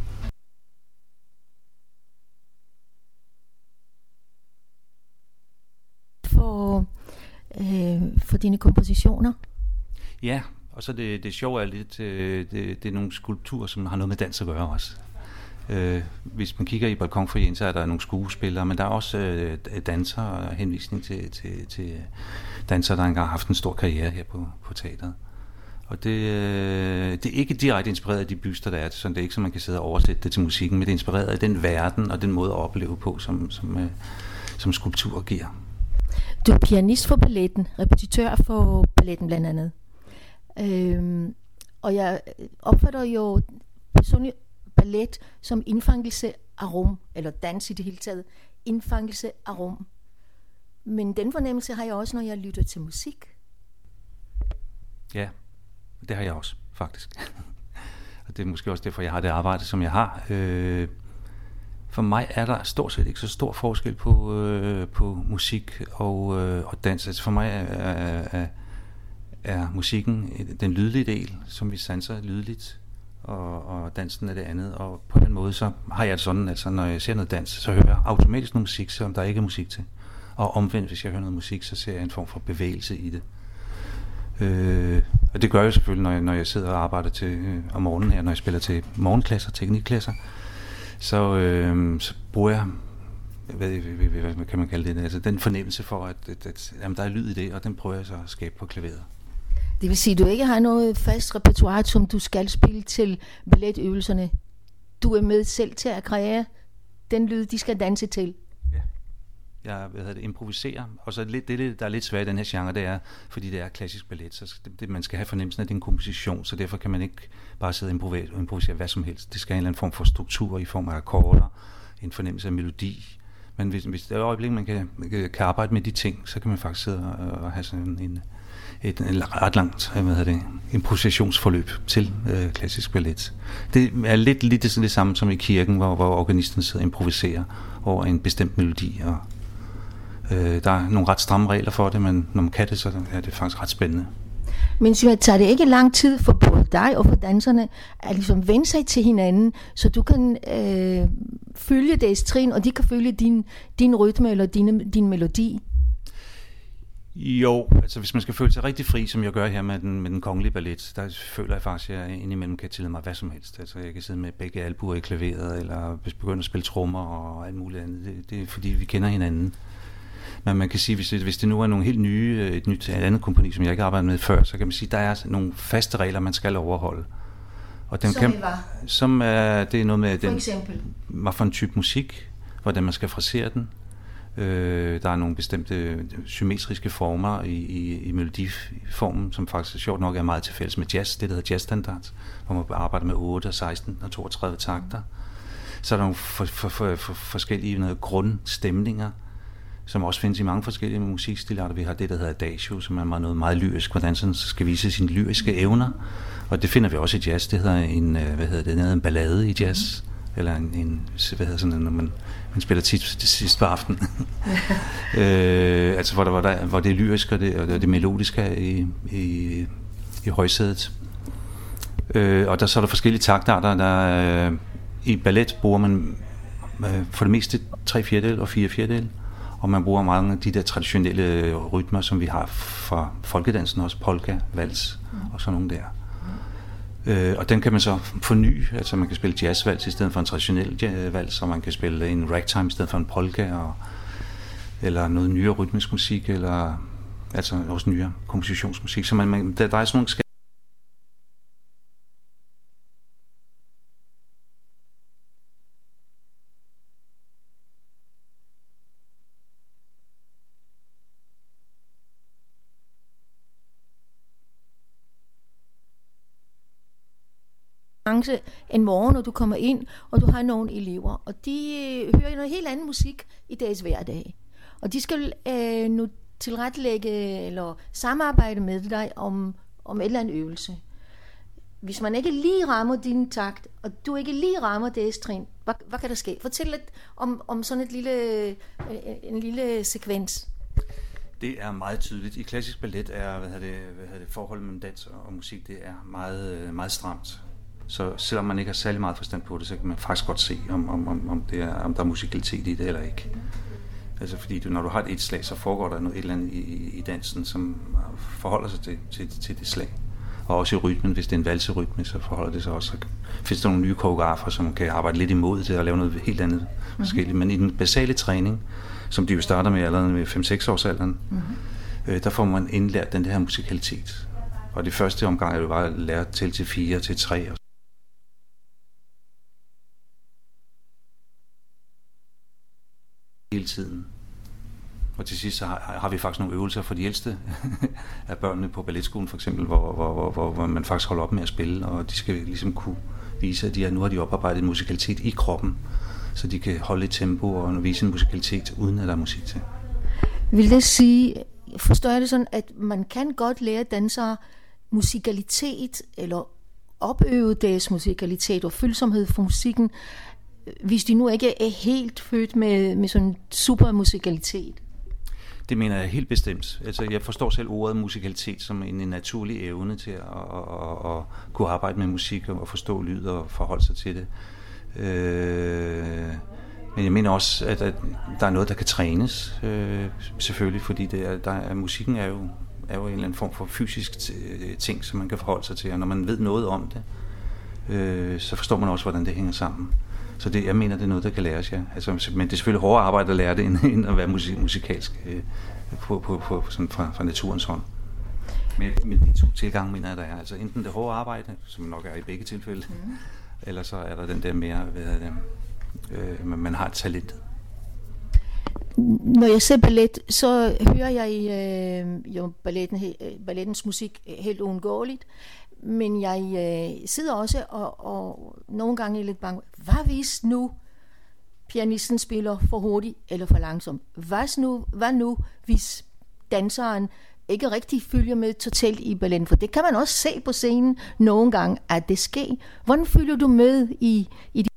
Speaker 1: For dine kompositioner?
Speaker 4: Ja, og så det sjove er lidt, det er nogle skulpturer, som har noget med dans at gøre også. Hvis man kigger i balkonfoyeren, så er der nogle skuespillere, men der er også dansere og henvisning til dansere, der engang har haft en stor karriere her på teateret. Og det er ikke direkte inspireret af de byster, der er, så det er ikke så, man kan sidde og oversætte det til musikken, men det er inspireret af den verden og den måde at opleve på, som skulpturer giver.
Speaker 1: Du er pianist for balletten, repetitør for balletten blandt andet. Og jeg opfatter jo personligt ballet som indfangelse af rum, eller dans i det hele taget, indfangelse af rum. Men den fornemmelse har jeg også, når jeg lytter til musik.
Speaker 4: Ja, det har jeg også, faktisk. Og det er måske også derfor, jeg har det arbejde, som jeg har. For mig er der stort set ikke så stor forskel på musik og dans. Altså for mig er musikken den lydlige del, som vi sanser lydligt, og dansen er det andet. Og på den måde, så har jeg det sådan, altså når jeg ser noget dans, så hører jeg automatisk noget musik, som der ikke er musik til. Og omvendt, hvis jeg hører noget musik, så ser jeg en form for bevægelse i det. Og det gør jeg selvfølgelig, når jeg sidder og arbejder til om morgenen her, når jeg spiller til morgenklasser, teknikklasser. Så bruger jeg, hvad kan man kalde det, altså den fornemmelse for, at jamen, der er lyd i det, og den prøver jeg så at skabe på klaveret.
Speaker 1: Det vil sige, at du ikke har noget fast repertoire, som du skal spille til balletøvelserne. Du er med selv til at kreere den lyd, de skal danse til.
Speaker 4: Ja, jeg improviserer, og så det, der er lidt svært i den her genre, det er, fordi det er klassisk ballet, så man skal have fornemmelsen af, det er en komposition, så derfor kan man ikke bare sidde og improvisere hvad som helst. Det skal have en eller anden form for struktur i form af akkorder, en fornemmelse af melodi. Men hvis det er et øjeblik, man kan arbejde med de ting, så kan man faktisk sidde og have sådan et ret langt improvisationsforløb til klassisk ballet. Det er lidt det samme som i kirken, hvor organisten sidder og improviserer over en bestemt melodi, og der er nogle ret stramme regler for det, men når man kan det, så er det faktisk ret spændende.
Speaker 1: Men så tager det ikke lang tid for både dig og for danserne at ligesom vende sig til hinanden, så du kan følge deres trin, og de kan følge din rytme eller din melodi?
Speaker 4: Jo, altså hvis man skal føle sig rigtig fri, som jeg gør her med den kongelige ballet, der føler jeg faktisk, at jeg indimellem kan tillade mig hvad som helst. Altså jeg kan sidde med begge albuer i klaveret, eller begynde at spille trommer og alt muligt andet. Det er fordi, vi kender hinanden. Men man kan sige, hvis det nu er nogle helt nye, et andet komponi, som jeg ikke har arbejdet med før, så kan man sige, at der er nogle faste regler, man skal overholde. Og dem som det er noget med, hvad for en type musik, hvordan man skal frasere den. Der er nogle bestemte symmetriske former i melodiformen, som faktisk sjovt nok er meget til fælles med jazz, det der hedder jazzstandard, hvor man arbejder med 8, 16 og 32 takter. Så er der nogle forskellige grundstemninger, som også findes i mange forskellige musikstilarter. Vi har det, der hedder adagio, som er noget meget lyrisk, hvor danseren skal vise sine lyriske evner. Og det finder vi også i jazz. Det hedder en ballade i jazz. Eller når man spiller tit til sidst på aftenen. Altså hvor det er lyrisk og det melodiske i højsædet. Og så er der forskellige taktarter. I ballet bruger man for det meste 3/4 og 4/4. Og man bruger mange af de der traditionelle rytmer, som vi har fra folkedansen også, polka, vals og sådan nogle der. Og den kan man så forny, altså man kan spille jazzvals i stedet for en traditionel vals, og man kan spille en ragtime i stedet for en polka, eller noget nyere rytmisk musik, eller altså også nyere kompositionsmusik. Så der er sådan nogle
Speaker 1: en morgen, når du kommer ind, og du har nogle elever, og de hører noget helt anden musik i deres hverdag. Og de skal nu tilrettelægge eller samarbejde med dig om et eller andet øvelse. Hvis man ikke lige rammer din takt, og du ikke lige rammer deres trin, hvad kan der ske? Fortæl lidt om sådan en lille sekvens.
Speaker 4: Det er meget tydeligt. I klassisk ballet er forholdet mellem dans og musik, det er meget, meget stramt. Så selvom man ikke har særlig meget forstand på det, så kan man faktisk godt se, om der er musikalitet i det eller ikke. Altså fordi når du har et slag, så foregår der et eller andet i dansen, som forholder sig til det slag. Og også i rytmen, hvis det er en valserytme, så forholder det sig også. Så findes der nogle nye koreografer, som kan arbejde lidt imod det og lave noget helt andet forskelligt. Men i den basale træning, som de jo starter med allerede ved 5-6 års alderen, der får man indlært den her musikalitet. Og det første omgang er jo bare at lære til 4, til 3. Hele tiden. Og til sidst så har vi faktisk nogle øvelser for de ældste af børnene på balletskolen for eksempel, hvor man faktisk holder op med at spille, og de skal ligesom kunne vise, at nu har de oparbejdet musikalitet i kroppen, så de kan holde et tempo og vise en musikalitet, uden at der er musik til.
Speaker 1: Vil det sige, forstår jeg det sådan, at man kan godt lære dansere musikalitet, eller opøve deres musikalitet og følsomhed for musikken, hvis de nu ikke er helt født med sådan super musikalitet?
Speaker 4: Det mener jeg helt bestemt. Altså, jeg forstår selv ordet musikalitet som en naturlig evne til at kunne arbejde med musik og forstå lyd og forholde sig til det. Men jeg mener også, at der er noget, der kan trænes, selvfølgelig, fordi musikken er jo en eller anden form for fysisk ting, som man kan forholde sig til, og når man ved noget om det, så forstår man også, hvordan det hænger sammen. Så jeg mener, det er noget, der kan læres, ja. Altså, men det er selvfølgelig hårdere arbejde at lære det, end at være musikalsk sådan fra naturens hånd. Men de to tilgange mener jeg, der er. Altså enten det hårde arbejde, som nok er i begge tilfælde, eller så er der den der mere, man har et talent.
Speaker 1: Når jeg ser ballet, så hører jeg jo ballettens musik helt uundgåeligt. Men jeg sidder også og nogle gange er lidt bange. Hvad hvis nu pianisten spiller for hurtigt eller for langsomt? Hvad nu hvis danseren ikke rigtig følger med totalt i balletten? For det kan man også se på scenen nogle gange, at det sker. Hvordan følger du med i de?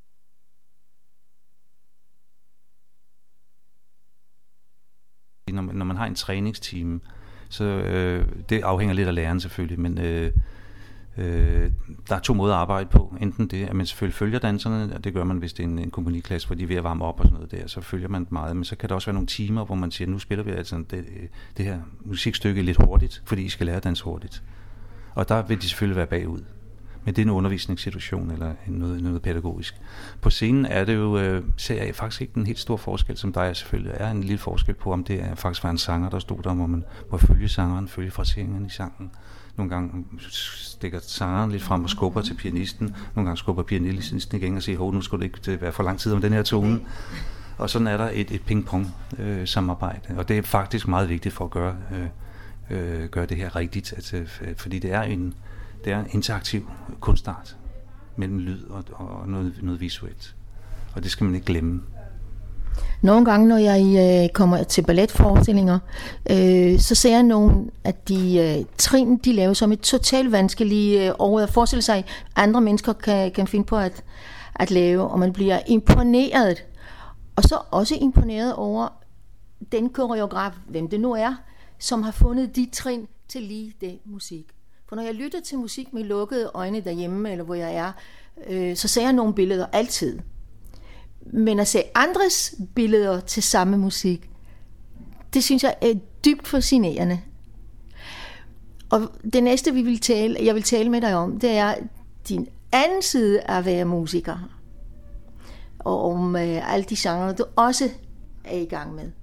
Speaker 4: Når man har en træningsteam, så det afhænger lidt af læreren selvfølgelig, men der er 2 måder at arbejde på. Enten det, at man selvfølgelig følger danserne, og det gør man, hvis det er en kompagniklasse, hvor de er ved at varme op og sådan noget der, så følger man meget. Men så kan der også være nogle timer, hvor man siger, nu spiller vi altså det her musikstykke lidt hurtigt, fordi I skal lære at danse hurtigt. Og der vil de selvfølgelig være bagud. Men det er en undervisningssituation eller noget pædagogisk. På scenen er det jo, ser jeg faktisk ikke en helt stor forskel, som der er selvfølgelig. Er en lille forskel på, om det er faktisk var en sanger, der stod der, hvor man må følge sangeren, følge fraseringen i sangen. Nogle gange stikker sangeren lidt frem og skubber til pianisten. Nogle gange skubber pianisten igen og siger, nu skulle det ikke være for lang tid om den her tone. Og sådan er der et ping-pong samarbejde. Og det er faktisk meget vigtigt for at gøre det her rigtigt. Fordi det er en interaktiv kunstart mellem lyd og noget visuelt. Og det skal man ikke glemme.
Speaker 1: Nogle gange, når jeg kommer til balletforestillinger, så ser jeg nogle af de trin, de laver som et totalt vanskeligt over at forestille sig, andre mennesker kan finde på at lave, og man bliver imponeret. Og så også imponeret over den koreograf, hvem det nu er, som har fundet de trin til lige det musik. For når jeg lytter til musik med lukkede øjne derhjemme, eller hvor jeg er, så ser jeg nogle billeder altid. Men at se andres billeder til samme musik, det synes jeg er dybt fascinerende. Og det næste, jeg vil tale med dig om, det er din anden side af at være musiker. Og om alle de genrer, du også er i gang med.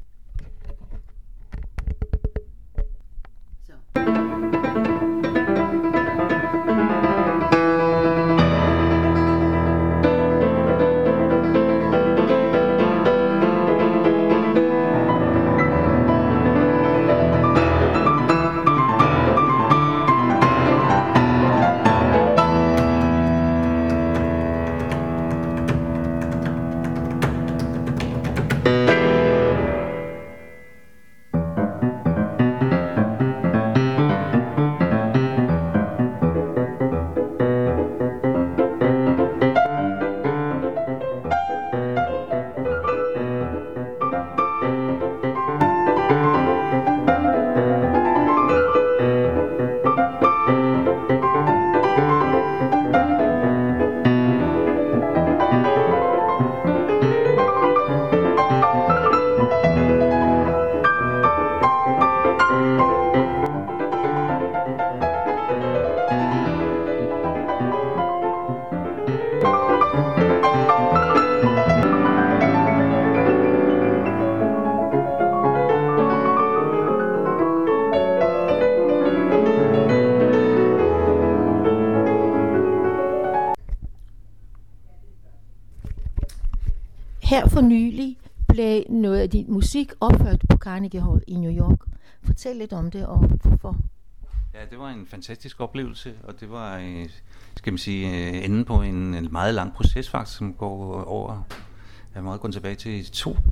Speaker 1: Her for nylig blev noget af din musik opført på Carnegie Hall i New York. Fortæl lidt om det, og hvorfor.
Speaker 4: Ja, det var en fantastisk oplevelse, og det var, skal man sige, enden på en meget lang proces faktisk, som går over, jeg må gå tilbage til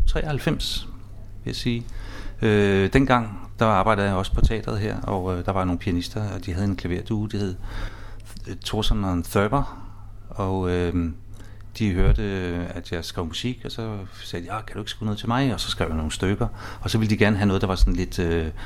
Speaker 4: 93, vil jeg sige. Dengang, der arbejdede jeg også på teatret her, og der var nogle pianister, og de havde en klaverduo, det hed Thorson og Thurber, og de hørte, at jeg skrev musik, og så sagde de, kan du ikke skrive noget til mig? Og så skrev jeg nogle stykker, og så ville de gerne have noget, der var sådan lidt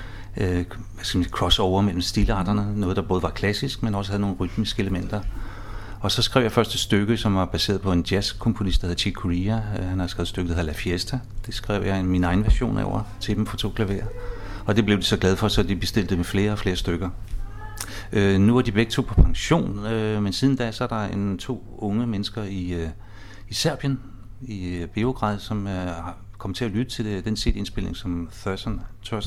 Speaker 4: crossover mellem stilarterne, noget der både var klassisk, men også havde nogle rytmiske elementer. Og så skrev jeg først et stykke, som var baseret på en jazzkomponist, der hedder Chick Corea. Han har skrevet et stykke, der hedder La Fiesta. Det skrev jeg min egen version over til dem for 2 klaverer. Og det blev de så glade for, så de bestilte med flere og flere stykker. Nu er de begge 2 på pension, men siden da så er der 2 unge mennesker i Serbien, i Beograd, som har kommet til at lytte til den CD-indspilning, som Thorson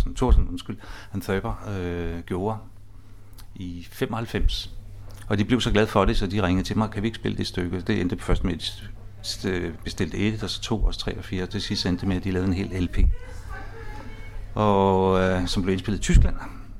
Speaker 4: and Thurber gjorde i 95. Og de blev så glade for det, så de ringede til mig, kan vi ikke spille det stykke? Det endte først med et bestilt 1, og så 2, og så 3 og 4. Det sidste endte med, at de lavede en hel LP, og som blev indspillet i Tyskland.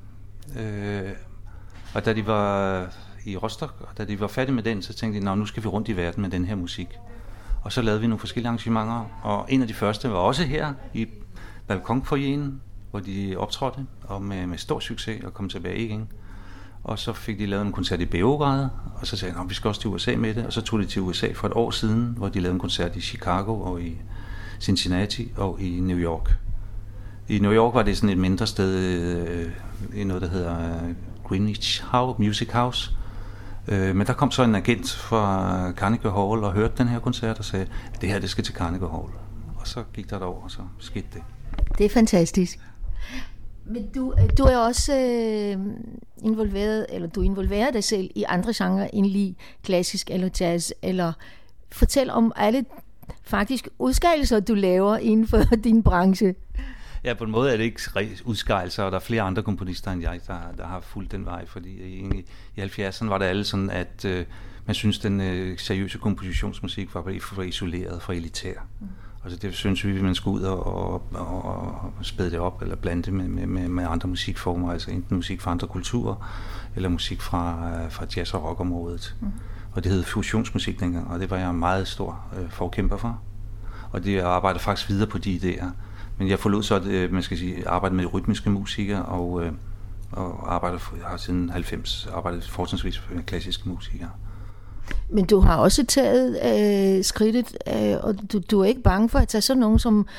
Speaker 4: Og da de var i Rostock, og da de var færdige med den, så tænkte de, nu skal vi rundt i verden med den her musik. Og så lavede vi nogle forskellige arrangementer, og en af de første var også her i Balkonfoyeren, hvor de optrådte, og med stor succes, og kom tilbage igen. Og så fik de lavet en koncert i Beograd, og så sagde de, vi skal også til USA med det, og så tog de til USA for et år siden, hvor de lavede en koncert i Chicago, og i Cincinnati, og i New York. I New York var det sådan et mindre sted, i noget, der hedder Greenwich Music House. Men der kom så en agent fra Carnegie Hall og hørte den her koncert og sagde, at det her, det skal til Carnegie Hall. Og så gik der et år, og så skete det.
Speaker 1: Det er fantastisk. Men du er også involveret, eller du involverer dig selv i andre genrer end lige klassisk eller jazz, eller fortæl om alle faktisk udskillelser, du laver inden for din branche.
Speaker 4: Ja, på en måde er det ikke udskejelser, og der er flere andre komponister end jeg, der har fulgt den vej, fordi i 70'erne var det alle sådan, at man synes, den seriøse kompositionsmusik var for isoleret, for elitær. Altså det synes vi, man skulle ud og spæde det op, eller blande det med andre musikformer, altså enten musik fra andre kulturer, eller musik fra jazz- og rockområdet. Og det hed fusionsmusik dengang, og det var jeg meget stor forkæmper for. og jeg arbejder faktisk videre på de idéer. Men jeg forlod så, man skal sige, arbejde med rytmiske musikere, og har siden 90 arbejdet fortrinsvis med klassiske musikere.
Speaker 1: Men du har også taget skridtet, og du er ikke bange for at tage sådan nogen som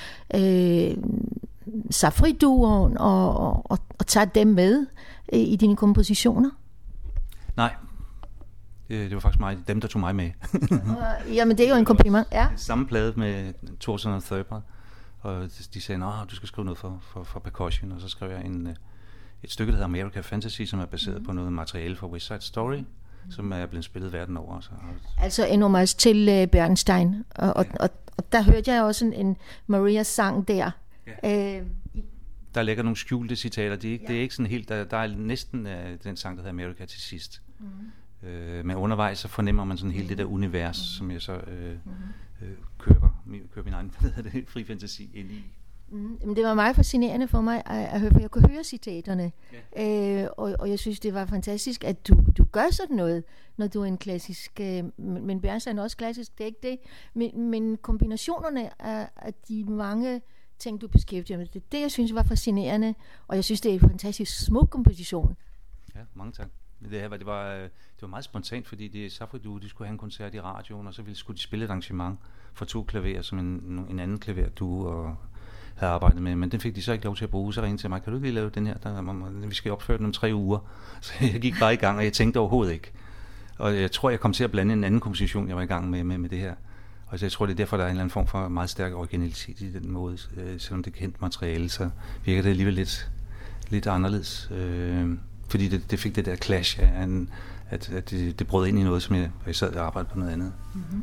Speaker 1: Safri-duoen og tage dem med i dine kompositioner?
Speaker 4: Nej, det var faktisk dem, der tog mig med.
Speaker 1: Jamen, det er jo en kompliment, ja.
Speaker 4: Samme plade med Thorson og Thurber, og de sagde, du skal skrive noget for percussion, og så skrev jeg et stykke, der hedder America Fantasy, som er baseret på noget materiale fra West Side Story, som er blevet spillet verden over. Så.
Speaker 1: Altså en homage til Bernstein, og der hørte jeg også en Marias sang der. Ja.
Speaker 4: Der ligger nogle skjulte citater. Det er ikke sådan helt, der er næsten den sang, der hedder America til sidst. Men undervejs så fornemmer man sådan hele det der univers, som jeg så køber min egen fri fantasi ind i.
Speaker 1: Men det var meget fascinerende for mig at høre, for jeg kunne høre citaterne. Ja. Og jeg synes, det var fantastisk, at du gør sådan noget, når du er en klassisk... men Bernstein er også klassisk, det er ikke det. Men kombinationerne af de mange ting, du beskæftiger med, det jeg synes var fascinerende, og jeg synes, det er en fantastisk smuk komposition.
Speaker 4: Ja, mange tak. Det var meget spontant, fordi Safri-duo, de skulle have en koncert i radioen, og så skulle de spille et arrangement for 2 klaverer, som en anden klaverduo og havde arbejdet med, men den fik de så ikke lov til at bruge. Så ringede til mig, kan du ikke lige lave den her? Vi skal opføre den om 3 uger. Så jeg gik bare i gang, og jeg tænkte overhovedet ikke. Og jeg tror, jeg kom til at blande en anden komposition, jeg var i gang med det her. Og så jeg tror, det er derfor, der er en eller anden form for meget stærk originalitet i den måde. Selvom det er kendt materiale, så virker det alligevel lidt anderledes. Fordi det fik det der clash af, at det brød ind i noget, som jeg sad og arbejdede på noget andet. Mm-hmm.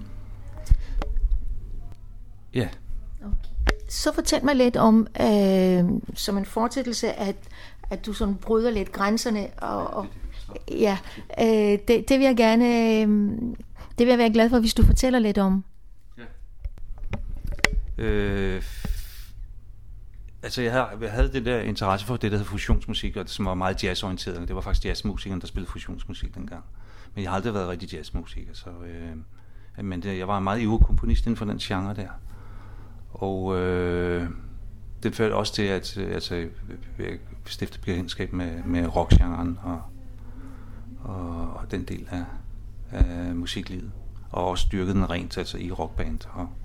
Speaker 4: Ja.
Speaker 1: Okay. Så fortæl mig lidt om, som en fortsættelse, at du sådan bryder lidt grænserne. Det vil jeg gerne... det vil jeg være glad for, hvis du fortæller lidt om. Ja.
Speaker 4: Altså jeg havde den der interesse for det, der hed fusionsmusik, og som var meget jazzorienteret. Det var faktisk jazzmusikeren, der spillede fusionsmusik dengang. Men jeg har aldrig været rigtig jazzmusiker, så... men jeg var en meget ivrig komponist inden for den genre der. Og det førte også til, at jeg stiftede bekendtskab med rockgenren og den del af musiklivet. Og også styrkede den rent altså i rockband.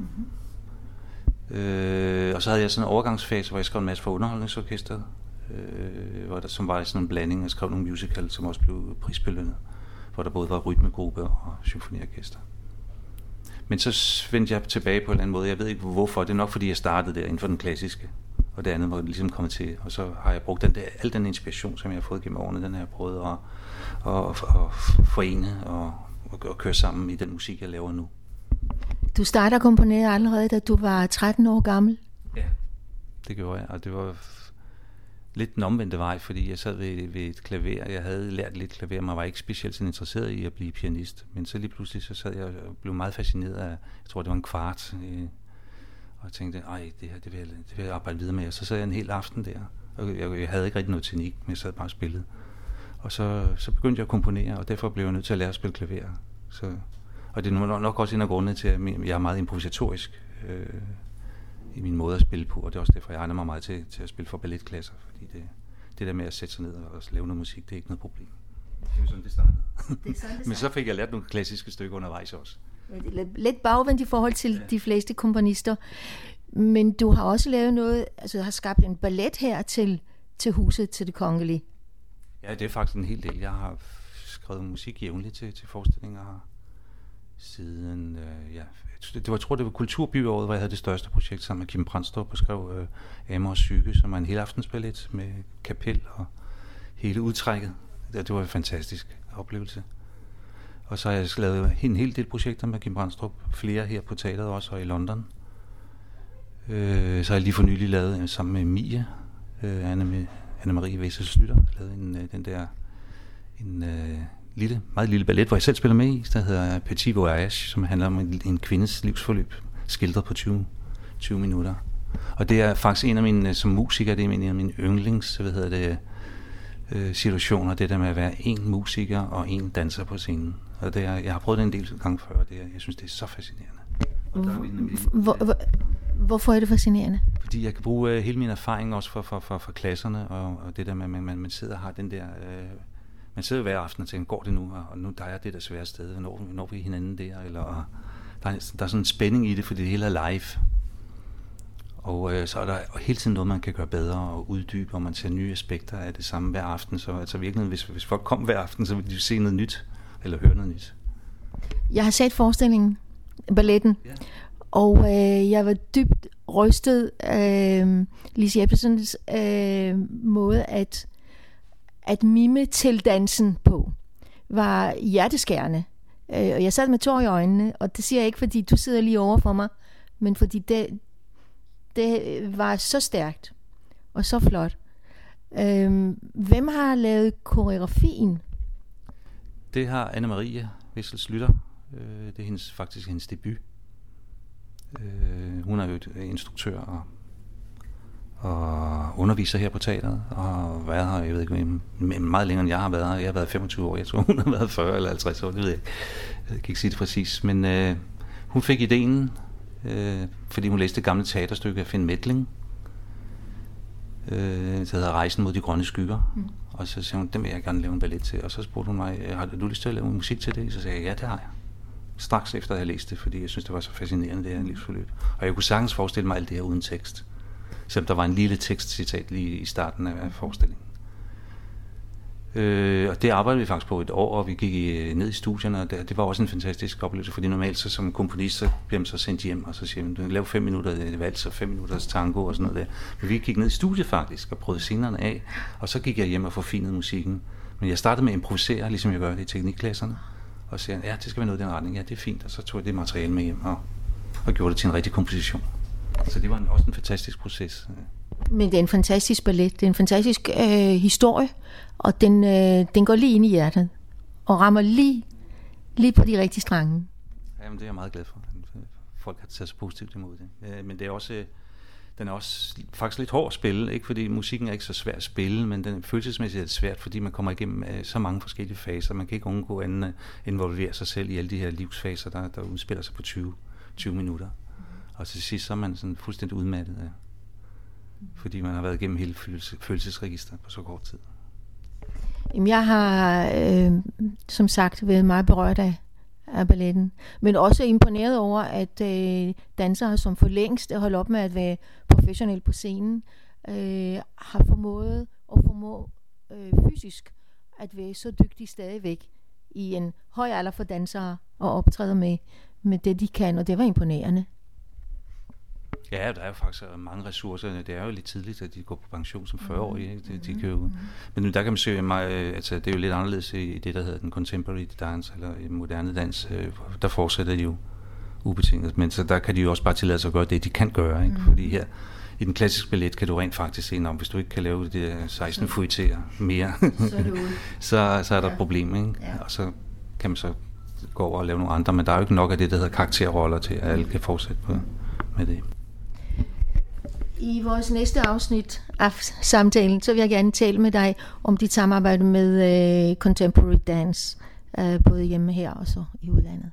Speaker 4: Og så havde jeg sådan en overgangsfase, hvor jeg skrev en masse for underholdningsorkestret, som var sådan en blanding. Jeg skrev nogle musicals, som også blev prisbelønnet, hvor der både var rytmegruppe og symfoniorkester. Men så vendte jeg tilbage på en eller anden måde. Jeg ved ikke hvorfor. Det er nok fordi jeg startede der inden for den klassiske, og det andet var ligesom kommet til. Og så har jeg brugt al den inspiration, som jeg har fået gennem årene, den har jeg prøvet at forene og køre sammen i den musik, jeg laver nu.
Speaker 1: Du starter at komponere allerede, da du var 13 år gammel?
Speaker 4: Ja, det gjorde jeg, og det var lidt den omvendte vej, fordi jeg sad ved et klaver. Jeg havde lært lidt klaver, men jeg var ikke specielt interesseret i at blive pianist. Men så lige pludselig så sad jeg og blev meget fascineret af, jeg tror det var en kvart, og jeg tænkte, det her, det vil jeg arbejde videre med. Og så sad jeg en hel aften der, og jeg havde ikke rigtig noget teknik, men jeg sad bare og spillede. Og så begyndte jeg at komponere, og derfor blev jeg nødt til at lære at spille klaver. Og det er nok også en af grundene til, at jeg er meget improvisatorisk i min måde at spille på, og det er også derfor, jeg egner mig meget til at spille for balletklasser, fordi det der med at sætte sig ned og lave noget musik, det er ikke noget problem. Det er jo sådan, det startede. Men så fik jeg lært nogle klassiske stykker undervejs også.
Speaker 1: Lidt bagvendt i forhold til de fleste komponister, men du har også lavet noget, altså har skabt en ballet her til huset, til Det Kongelige.
Speaker 4: Ja, det er faktisk en hel del. Jeg har skrevet musik jævnligt til forestillinger siden, jeg tror det var Kulturbyåret, hvor jeg havde det største projekt sammen med Kim Brandstrup og skrev Amor Psyke, som var en helaftensballet med kapel og hele udtrækket. Det var en fantastisk oplevelse. Og så har jeg lavet en hel del projekter med Kim Brandstrup, flere her på teateret også, og i London. Så har jeg lige for nylig lavet sammen med Mie, Anne-Marie Wessel Slytter, lavet en meget lille ballet, hvor jeg selv spiller med i, der hedder Petit Voyage, som handler om en kvindes livsforløb, skildret på 20 minutter. Og det er faktisk en af mine, som musiker, det er en af mine yndlings, situationer, det der med at være en musiker og en danser på scenen. Og jeg har prøvet det en del gange før, og jeg synes, det er så fascinerende.
Speaker 1: Hvorfor er det fascinerende?
Speaker 4: Fordi jeg kan bruge hele min erfaring også for klasserne, og det der med, at man sidder og har den der... man sidder hver aften og tænker, går det nu? Og nu der er det der svære sted, når vi hinanden der? Eller, der er sådan en spænding i det, fordi det hele er live. Og så er der hele tiden noget, man kan gøre bedre og uddybe, og man ser nye aspekter af det samme hver aften. Så altså virkelig, hvis folk kom hver aften, så ville de se noget nyt, eller høre noget nyt.
Speaker 1: Jeg har set forestillingen, balletten, og jeg var dybt rystet af Lise Jeppesens måde at mime til dansen på, var hjerteskærende. Og jeg sad med tår i øjnene, og det siger jeg ikke, fordi du sidder lige over for mig, men fordi det var så stærkt og så flot. Hvem har lavet koreografien?
Speaker 4: Det har Anne-Marie Wessels Lytter. Det er faktisk hendes debut. Hun er jo instruktør og underviser her på teateret, og har været her, jeg ved ikke, meget længere end jeg har været her. Jeg har været 25 år, jeg tror hun har været 40 eller 50 år, det ved jeg ikke. Jeg kan ikke sige det præcis, men hun fik ideen, fordi hun læste det gamle teaterstykke af Finn Methling, det hedder Rejsen mod de grønne skygger, og så sagde hun, det vil jeg gerne lave en ballet til, og så spurgte hun mig, har du lyst til at lave musik til det? Så sagde jeg, ja, det har jeg. Straks efter at jeg læste det, fordi jeg synes, det var så fascinerende, det her livsforløb. Og jeg kunne sagtens forestille mig alt det her uden tekst. Selvom der var en lille tekstcitat lige i starten af forestillingen. Og det arbejdede vi faktisk på et år, og vi gik ned i studierne, og det var også en fantastisk oplevelse, fordi normalt så som komponist, så bliver man så sendt hjem, og så siger man, du kan lave 5 minutter vals og 5 minutters tango og sådan noget der. Men vi gik ned i studiet faktisk, og prøvede scenerne af, og så gik jeg hjem og forfinede musikken. Men jeg startede med at improvisere, ligesom jeg gør det i teknikklasserne, og sagde, ja, det skal være noget i den retning, ja, det er fint, og så tog jeg det materiale med hjem, og gjorde det til en rigtig komposition. Så det var også en fantastisk proces.
Speaker 1: Men det er en fantastisk ballet, det er en fantastisk historie, og den går lige ind i hjertet, og rammer lige på de rigtige strenge.
Speaker 4: Jamen, det er jeg meget glad for. Folk har taget så positivt imod det. Men det er også, den er også faktisk lidt hård at spille, ikke? Fordi musikken er ikke så svær at spille, men den følelsesmæssigt er svært, fordi man kommer igennem så mange forskellige faser. Man kan ikke undgå andet at involvere sig selv i alle de her livsfaser, der udspiller sig på 20 minutter. Og til sidst så er man sådan fuldstændig udmattet af, fordi man har været igennem hele følelsesregisteret på så kort tid.
Speaker 1: Jamen, jeg har som sagt været meget berørt af balletten, men også imponeret over, at dansere, som for længst holdt op med at være professionelle på scenen, har formået fysisk at være så dygtige stadigvæk i en høj alder for dansere og optræde med det, de kan, og det var imponerende.
Speaker 4: Ja, der er jo faktisk mange ressourcer. Det er jo lidt tidligt, at de går på pension som 40-årige. De kan jo, men der kan man se, altså det er jo lidt anderledes i det, der hedder den contemporary dance, eller moderne dans. Der fortsætter de jo ubetinget. Men så der kan de jo også bare tillade sig at gøre det, de kan gøre. Ikke? Fordi her i den klassiske ballet kan du rent faktisk se, hvis du ikke kan lave det 16 fuiterer mere, så er der et problem. Ikke? Ja. Og så kan man så gå over og lave nogle andre, men der er jo ikke nok af det, der hedder karakterroller til, at alle kan fortsætte med det.
Speaker 1: I vores næste afsnit af samtalen, så vil jeg gerne tale med dig om dit samarbejde med Contemporary Dance, både hjemme her og så i udlandet.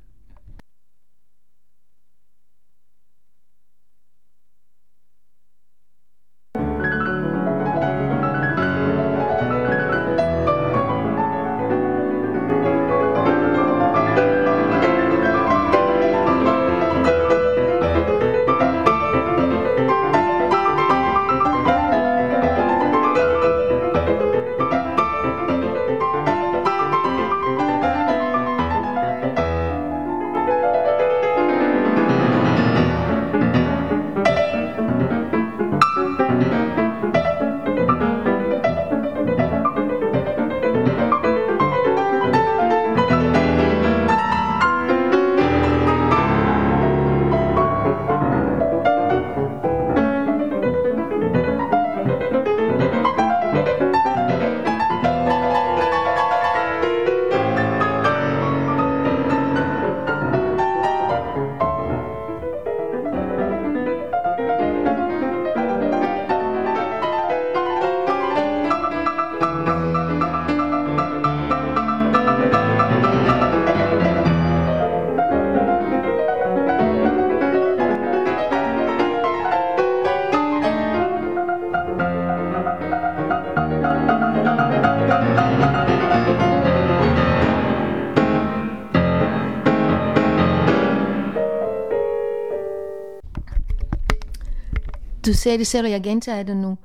Speaker 1: Du sagde det selv, og jeg gentager det nu.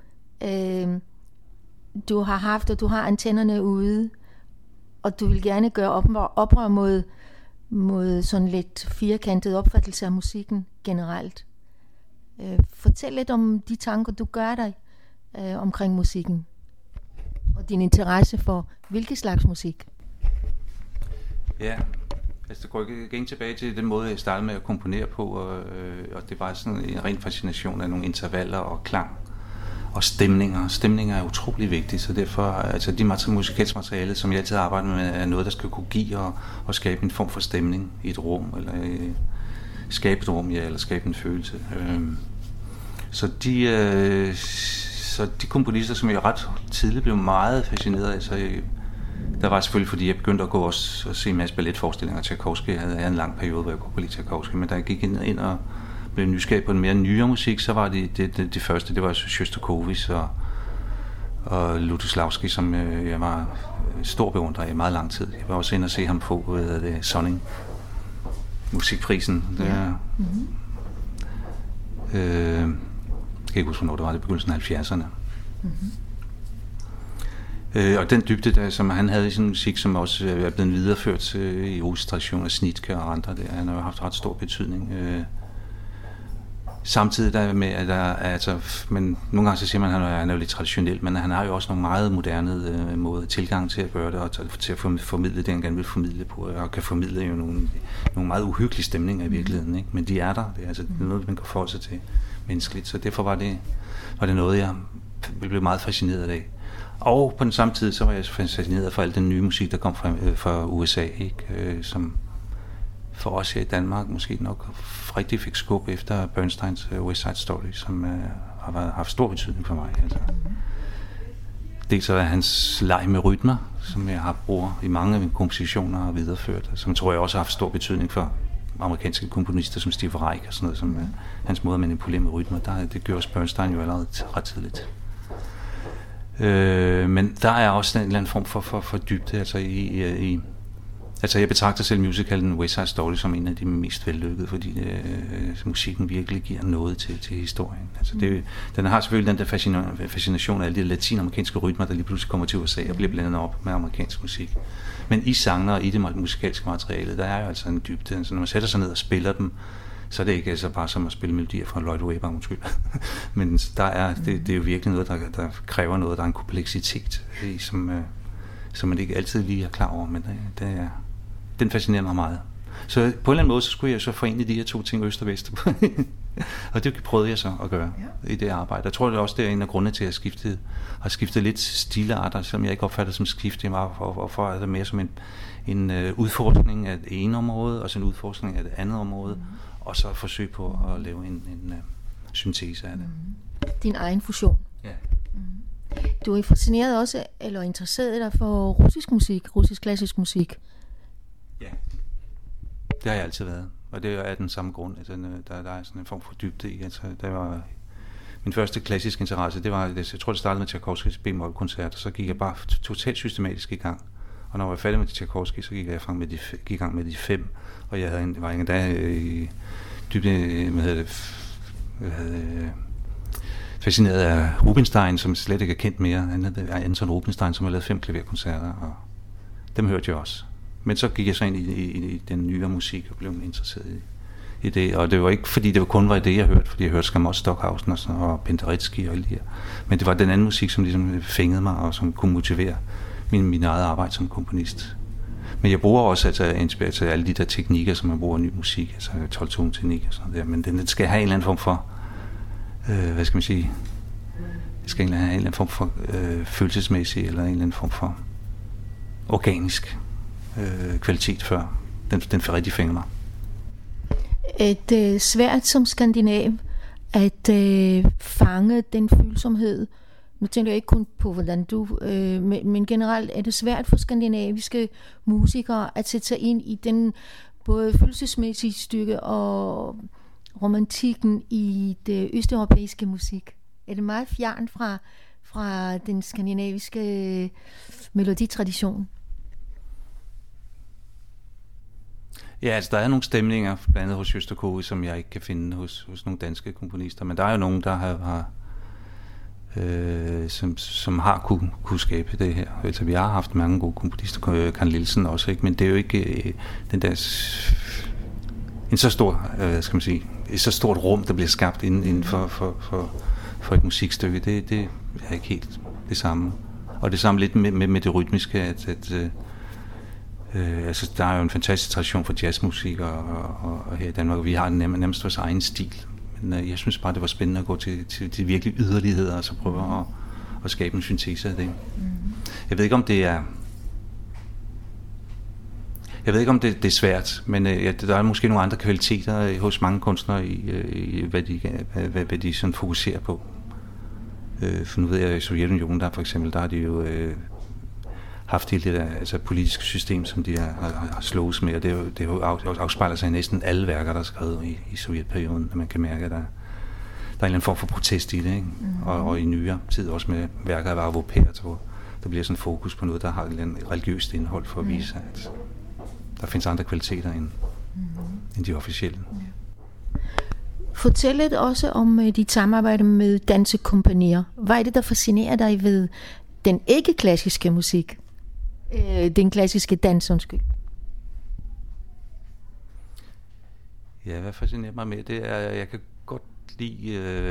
Speaker 1: Du har haft, og du har antennerne ude, og du vil gerne gøre oprør mod sådan lidt firkantet opfattelse af musikken generelt. Fortæl lidt om de tanker, du gør dig omkring musikken, og din interesse for hvilken slags musik.
Speaker 4: Ja, altså det går igen tilbage til den måde, jeg startede med at komponere på, og det var sådan en ren fascination af nogle intervaller og klang og stemninger. Stemninger er utrolig vigtigt, så derfor, altså de musikalske materiale, som jeg altid arbejder med, er noget, der skal kunne give og skabe en form for stemning i et rum, eller skabe et rum, ja, eller skabe en følelse. Så de komponister, som jeg ret tidligt blev meget fascineret af, så der var selvfølgelig, fordi jeg begyndte at gå og se en masse balletforestillinger af Tchaikovsky. Jeg havde en lang periode, hvor jeg kunne gå på Tchaikovsky, men da jeg gik ind og blev nysgerrig på en mere nyere musik, så var det første, det var Sjostakovitj og Lutoslawski, som jeg var stor beundrer i meget lang tid. Jeg var også inde og se ham få Sonning musikprisen.
Speaker 1: Ja. Mm-hmm.
Speaker 4: Jeg kan ikke huske, hvornår det var, det begyndelsen af 70'erne. Mm-hmm. Og den dybde, som han havde i sin musik, som også er blevet videreført i russisk tradition af Snitke og andre, han har jo haft ret stor betydning. Samtidig der med, at men nogle gange så siger man, at han er jo lidt traditionel, men han har jo også nogle meget moderne måder tilgang til at gøre det, og til at formidle det, han gerne vil formidle på, og kan formidle jo nogle meget uhyggelige stemninger i virkeligheden, ikke? Men de er der, det er noget, man kan forholde sig til menneskeligt, så derfor var det noget, jeg blev meget fascineret af. Og på den samme tid, så var jeg fascineret for al den nye musik, der kom fra USA, ikke? Som for os her i Danmark måske nok rigtig fik skub efter Bernsteins West Side Story, som har haft stor betydning for mig. Altså. Dels er hans leg med rytmer, som jeg har brugt i mange af mine kompositioner og videreført, som tror jeg også har haft stor betydning for amerikanske komponister som Steve Reich og sådan noget, som hans måde at manipulere med rytmer. Det gjorde Bernstein jo allerede ret tidligt. Men der er også en eller anden form for dybde, altså jeg betragter selv musicalen West Side Story som en af de mest vellykkede, fordi musikken virkelig giver noget til historien. Altså den har selvfølgelig den der fascination af alle de latinamerikanske rytmer, der lige pludselig kommer til USA og bliver blandet op med amerikansk musik. Men i sangene og i det musikalske materiale, der er jo altså en dybde. Altså når man sætter sig ned og spiller dem, så er det ikke altså bare som at spille melodier fra Lloyd Webber, undskyld. Men det er jo virkelig noget, der kræver noget, der er en kompleksitet i, som man ikke altid lige er klar over, men den fascinerer mig meget. Så på en eller anden måde, så skulle jeg så forene de her to ting, øst og vest. Og det prøvede jeg så at gøre i det arbejde. Jeg tror det også, det er en af grundene til, at jeg har skiftet lidt stilarter, som jeg ikke opfatter som skift. Det var for at det mere som en udforskning af det ene område, og så en udforskning af det andet område, og så forsøg på at lave en syntese af det.
Speaker 1: Din egen fusion.
Speaker 4: Ja.
Speaker 1: Du er fascineret også, eller interesseret dig for russisk musik, russisk klassisk musik?
Speaker 4: Ja, det har jeg altid været, og det er af den samme grund. Altså, der er sådan en form for dybde i. Altså, der var min første klassiske interesse, jeg tror det startede med Tchaikovskys b-mol-koncert, og så gik jeg bare totalt systematisk i gang. Og når jeg var færdig med Tchaikovsky, så gik jeg i gang med de 5, og jeg var en dag i dybde, fascineret af Rubinstein, som slet ikke er kendt mere. Han hedder Anton Rubinstein, som har lavet 5 klaverkoncerter, og dem hørte jeg også. Men så gik jeg så ind i den nyere musik og blev interesseret i det. Og det var ikke, fordi det kun var det, jeg hørte, fordi jeg hørte skam også Stockhausen og Penderecki og alle de her. Men det var den anden musik, som ligesom fængede mig, og som kunne motivere min eget arbejde som komponist. Men jeg bruger også inspireret til alle de der teknikker, som man bruger i ny musik, altså 12-tone-teknik og sådan der. Men den skal have en eller anden form for, hvad skal man sige, det skal have en eller anden form for følelsesmæssig, eller en eller anden form for organisk kvalitet, før den får rigtig fænger mig.
Speaker 1: Det svært som skandinav at fange den følsomhed. Nu tænker jeg ikke kun på, hvordan du, men generelt er det svært for skandinaviske musikere at sætte sig ind i den både følelsesmæssige stykke og romantikken i det østeuropæiske musik. Er det meget fjern fra den skandinaviske meloditradition?
Speaker 4: Ja, altså der er nogle stemninger, blandt andet hos Sjösterkåge, som jeg ikke kan finde hos nogle danske komponister, men der er jo nogen, der har som har kunne skabe det her. Altså vi har haft mange gode komponister, Karen Nielsen også, ikke? Men det er jo ikke den der en så stor, skal man sige, et så stort rum, der bliver skabt inden for et musikstykke. Det er ikke helt det samme. Og det samme lidt med det rytmiske, altså der er jo en fantastisk tradition for jazzmusik, og her i Danmark, vi har nærmest vores egen stil. Men jeg synes bare, det var spændende at gå til de virkelige yderligheder, og så prøve at skabe en syntese af det. Jeg ved ikke, om det er svært, men der er måske nogle andre kvaliteter hos mange kunstnere i hvad de sådan fokuserer på. For nu ved jeg, at i Sovjetunionen, der for eksempel, der har de jo haft hele det der altså politiske system, som de har slået med, og det afspejler sig i næsten alle værker, der er skrevet i sovjetperioden, at man kan mærke, at der er en eller anden form for protest i det, ikke? Og i nyere tid også med værker af Arvo Pärt, hvor der bliver sådan fokus på noget, der har et religiøst indhold for at vise, at der findes andre kvaliteter end de officielle.
Speaker 1: Fortæl lidt også om dit samarbejde med dansekompagnier. Hvad er det, der fascinerer dig ved den ikke-klassiske musik? Den klassiske dans, undskyld.
Speaker 4: Ja, hvad fascinerer mig med det er, jeg kan godt lide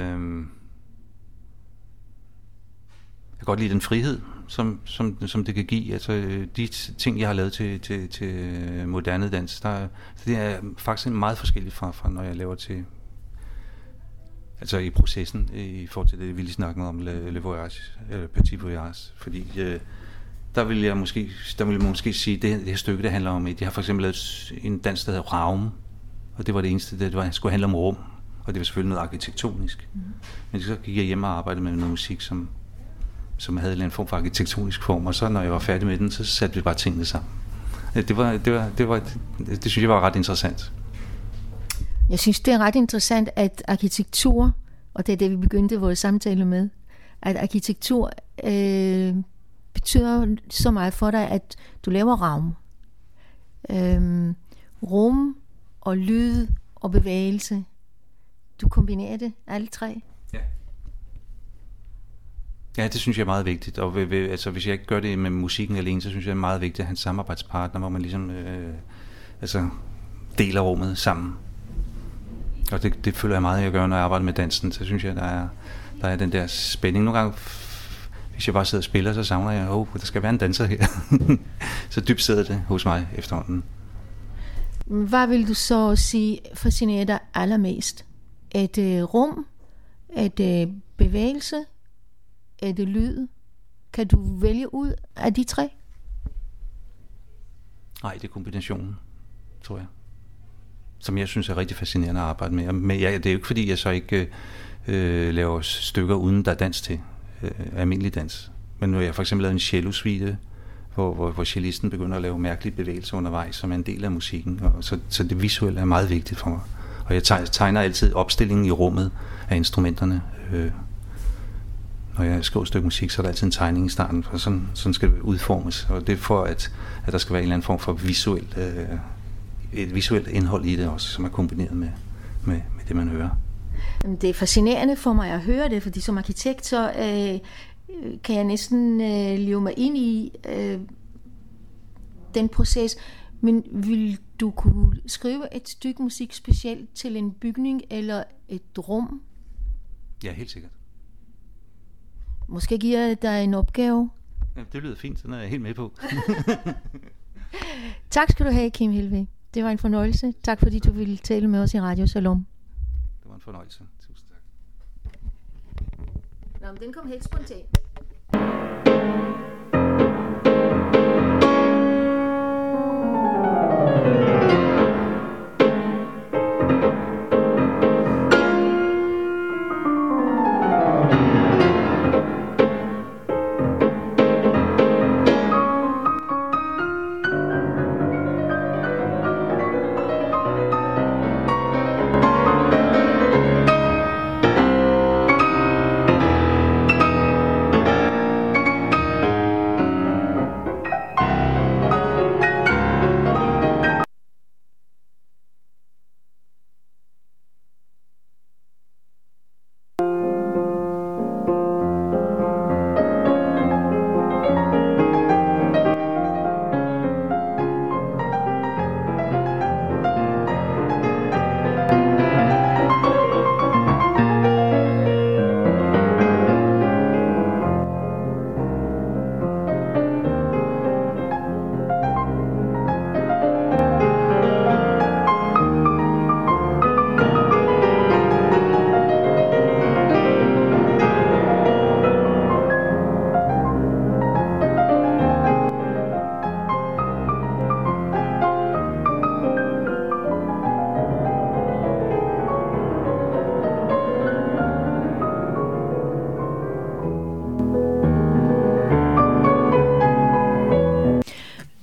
Speaker 4: jeg kan godt lide den frihed, som det kan give. Altså de ting, jeg har lavet til moderne dans, det er faktisk meget forskelligt fra når jeg laver til, altså i processen, i forhold til det, vi lige snakkede om, Le Voyage, eller Petit Voyage, fordi der vil jeg måske sige, det her stykke, det handler om, de har for eksempel lavet en dans, der hedder Raum, og det var det eneste, det skulle handle om rum, og det var selvfølgelig noget arkitektonisk. Men så gik jeg hjem og arbejdede med noget musik, som havde en form for arkitektonisk form, og så når jeg var færdig med den, så satte vi bare tingene sammen. Det synes jeg var ret interessant.
Speaker 1: Jeg synes, det er ret interessant, at arkitektur, og det er det, vi begyndte vores samtale med, at arkitektur betyder så meget for dig, at du laver raum. Rum og lyd og bevægelse. Du kombinerer det, alle tre.
Speaker 4: Ja, det synes jeg er meget vigtigt, og altså, hvis jeg ikke gør det med musikken alene, så synes jeg, det er meget vigtigt at have en samarbejdspartner, hvor man ligesom deler rummet sammen. Og det føler jeg meget, at jeg gør, når jeg arbejder med dansen. Så synes jeg, der er den der spænding. Nogle gange, hvis jeg bare sidder og spiller, så savner jeg, der skal være en danser her. Så dybt sidder det hos mig efterhånden.
Speaker 1: Hvad vil du så sige fascinerer dig allermest? Er det rum? Er det bevægelse? Er det lyd? Kan du vælge ud af de tre?
Speaker 4: Nej, det er kombinationen, tror jeg. Som jeg synes er rigtig fascinerende at arbejde med. Men det er jo ikke fordi, jeg så ikke laver stykker uden der er dans til. Almindelig dans. Men nu har jeg for eksempel lavet en cello-suite, hvor cellisten begynder at lave mærkelige bevægelser undervejs, som er en del af musikken. Og så det visuelle er meget vigtigt for mig. Og jeg tegner altid opstillingen i rummet af instrumenterne. Når jeg skriver et stykke musik, så er der altid en tegning i starten, for sådan skal det udformes. Og det er for, at der skal være en eller anden form for et visuelt indhold i det også, som er kombineret med det, man hører.
Speaker 1: Det er fascinerende for mig at høre det, fordi som arkitekt, så kan jeg næsten leve mig ind i den proces. Men vil du kunne skrive et stykke musik specielt til en bygning eller et rum?
Speaker 4: Ja, helt sikkert.
Speaker 1: Måske giver jeg dig en opgave.
Speaker 4: Ja, det lyder fint, så er jeg helt med på.
Speaker 1: Tak skal du have, Kim Helveg. Det var en fornøjelse. Tak fordi du ville tale med os i Radio Salom.
Speaker 4: Det var en fornøjelse. Tusind tak.
Speaker 1: Nå, men den kom helt spontant.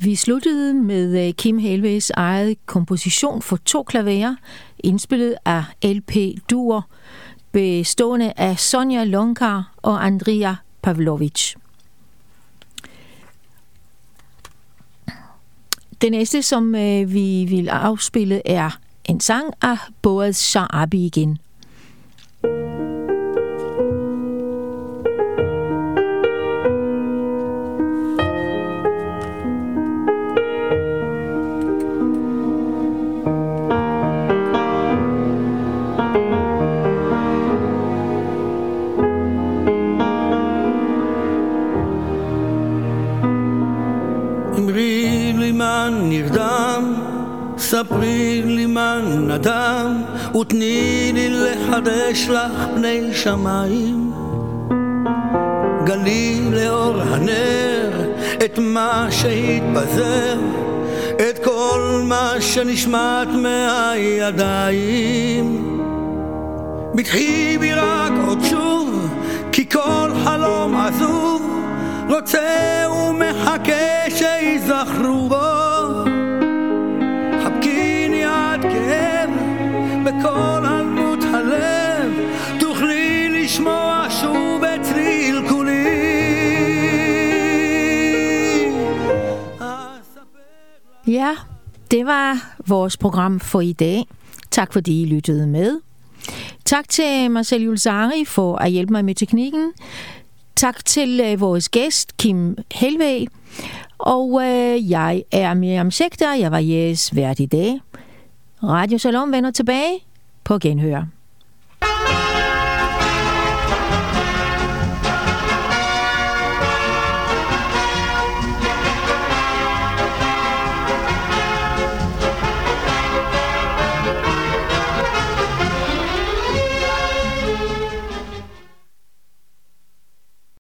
Speaker 1: Vi sluttede med Kim Helvegs eget komposition for 2 klaverer, indspillet af LP Duer, bestående af Sonja Lonkar og Andrea Pavlovic. Det næste, som vi vil afspille, er en sang af Boaz Sha'abi igen.
Speaker 5: נרדם, ספרי לי מה נדם, ותני לי לחדש לך פני שמיים. גלי לאור הנר את מה שהתפזר, את כל מה שנשמט מהידיים. בטחי בי רק עוד שוב, כי כל חלום עזוב רוצה ומחכה שיזכרו בו. חבקיני עד כאב בכל הלמות הלב, תוכלי לשמוע שוב את צליל קולי.
Speaker 1: Ja, det var vores program for i dag. Tak fordi I lyttede med. Tak til Marcel Julsari for at hjælpe mig med teknikken. Tak til vores gæst, Kim Helveg. Og jeg er Miriam Schechter. Jeg var jeres vært i dag. Radio Salom vender tilbage på genhør.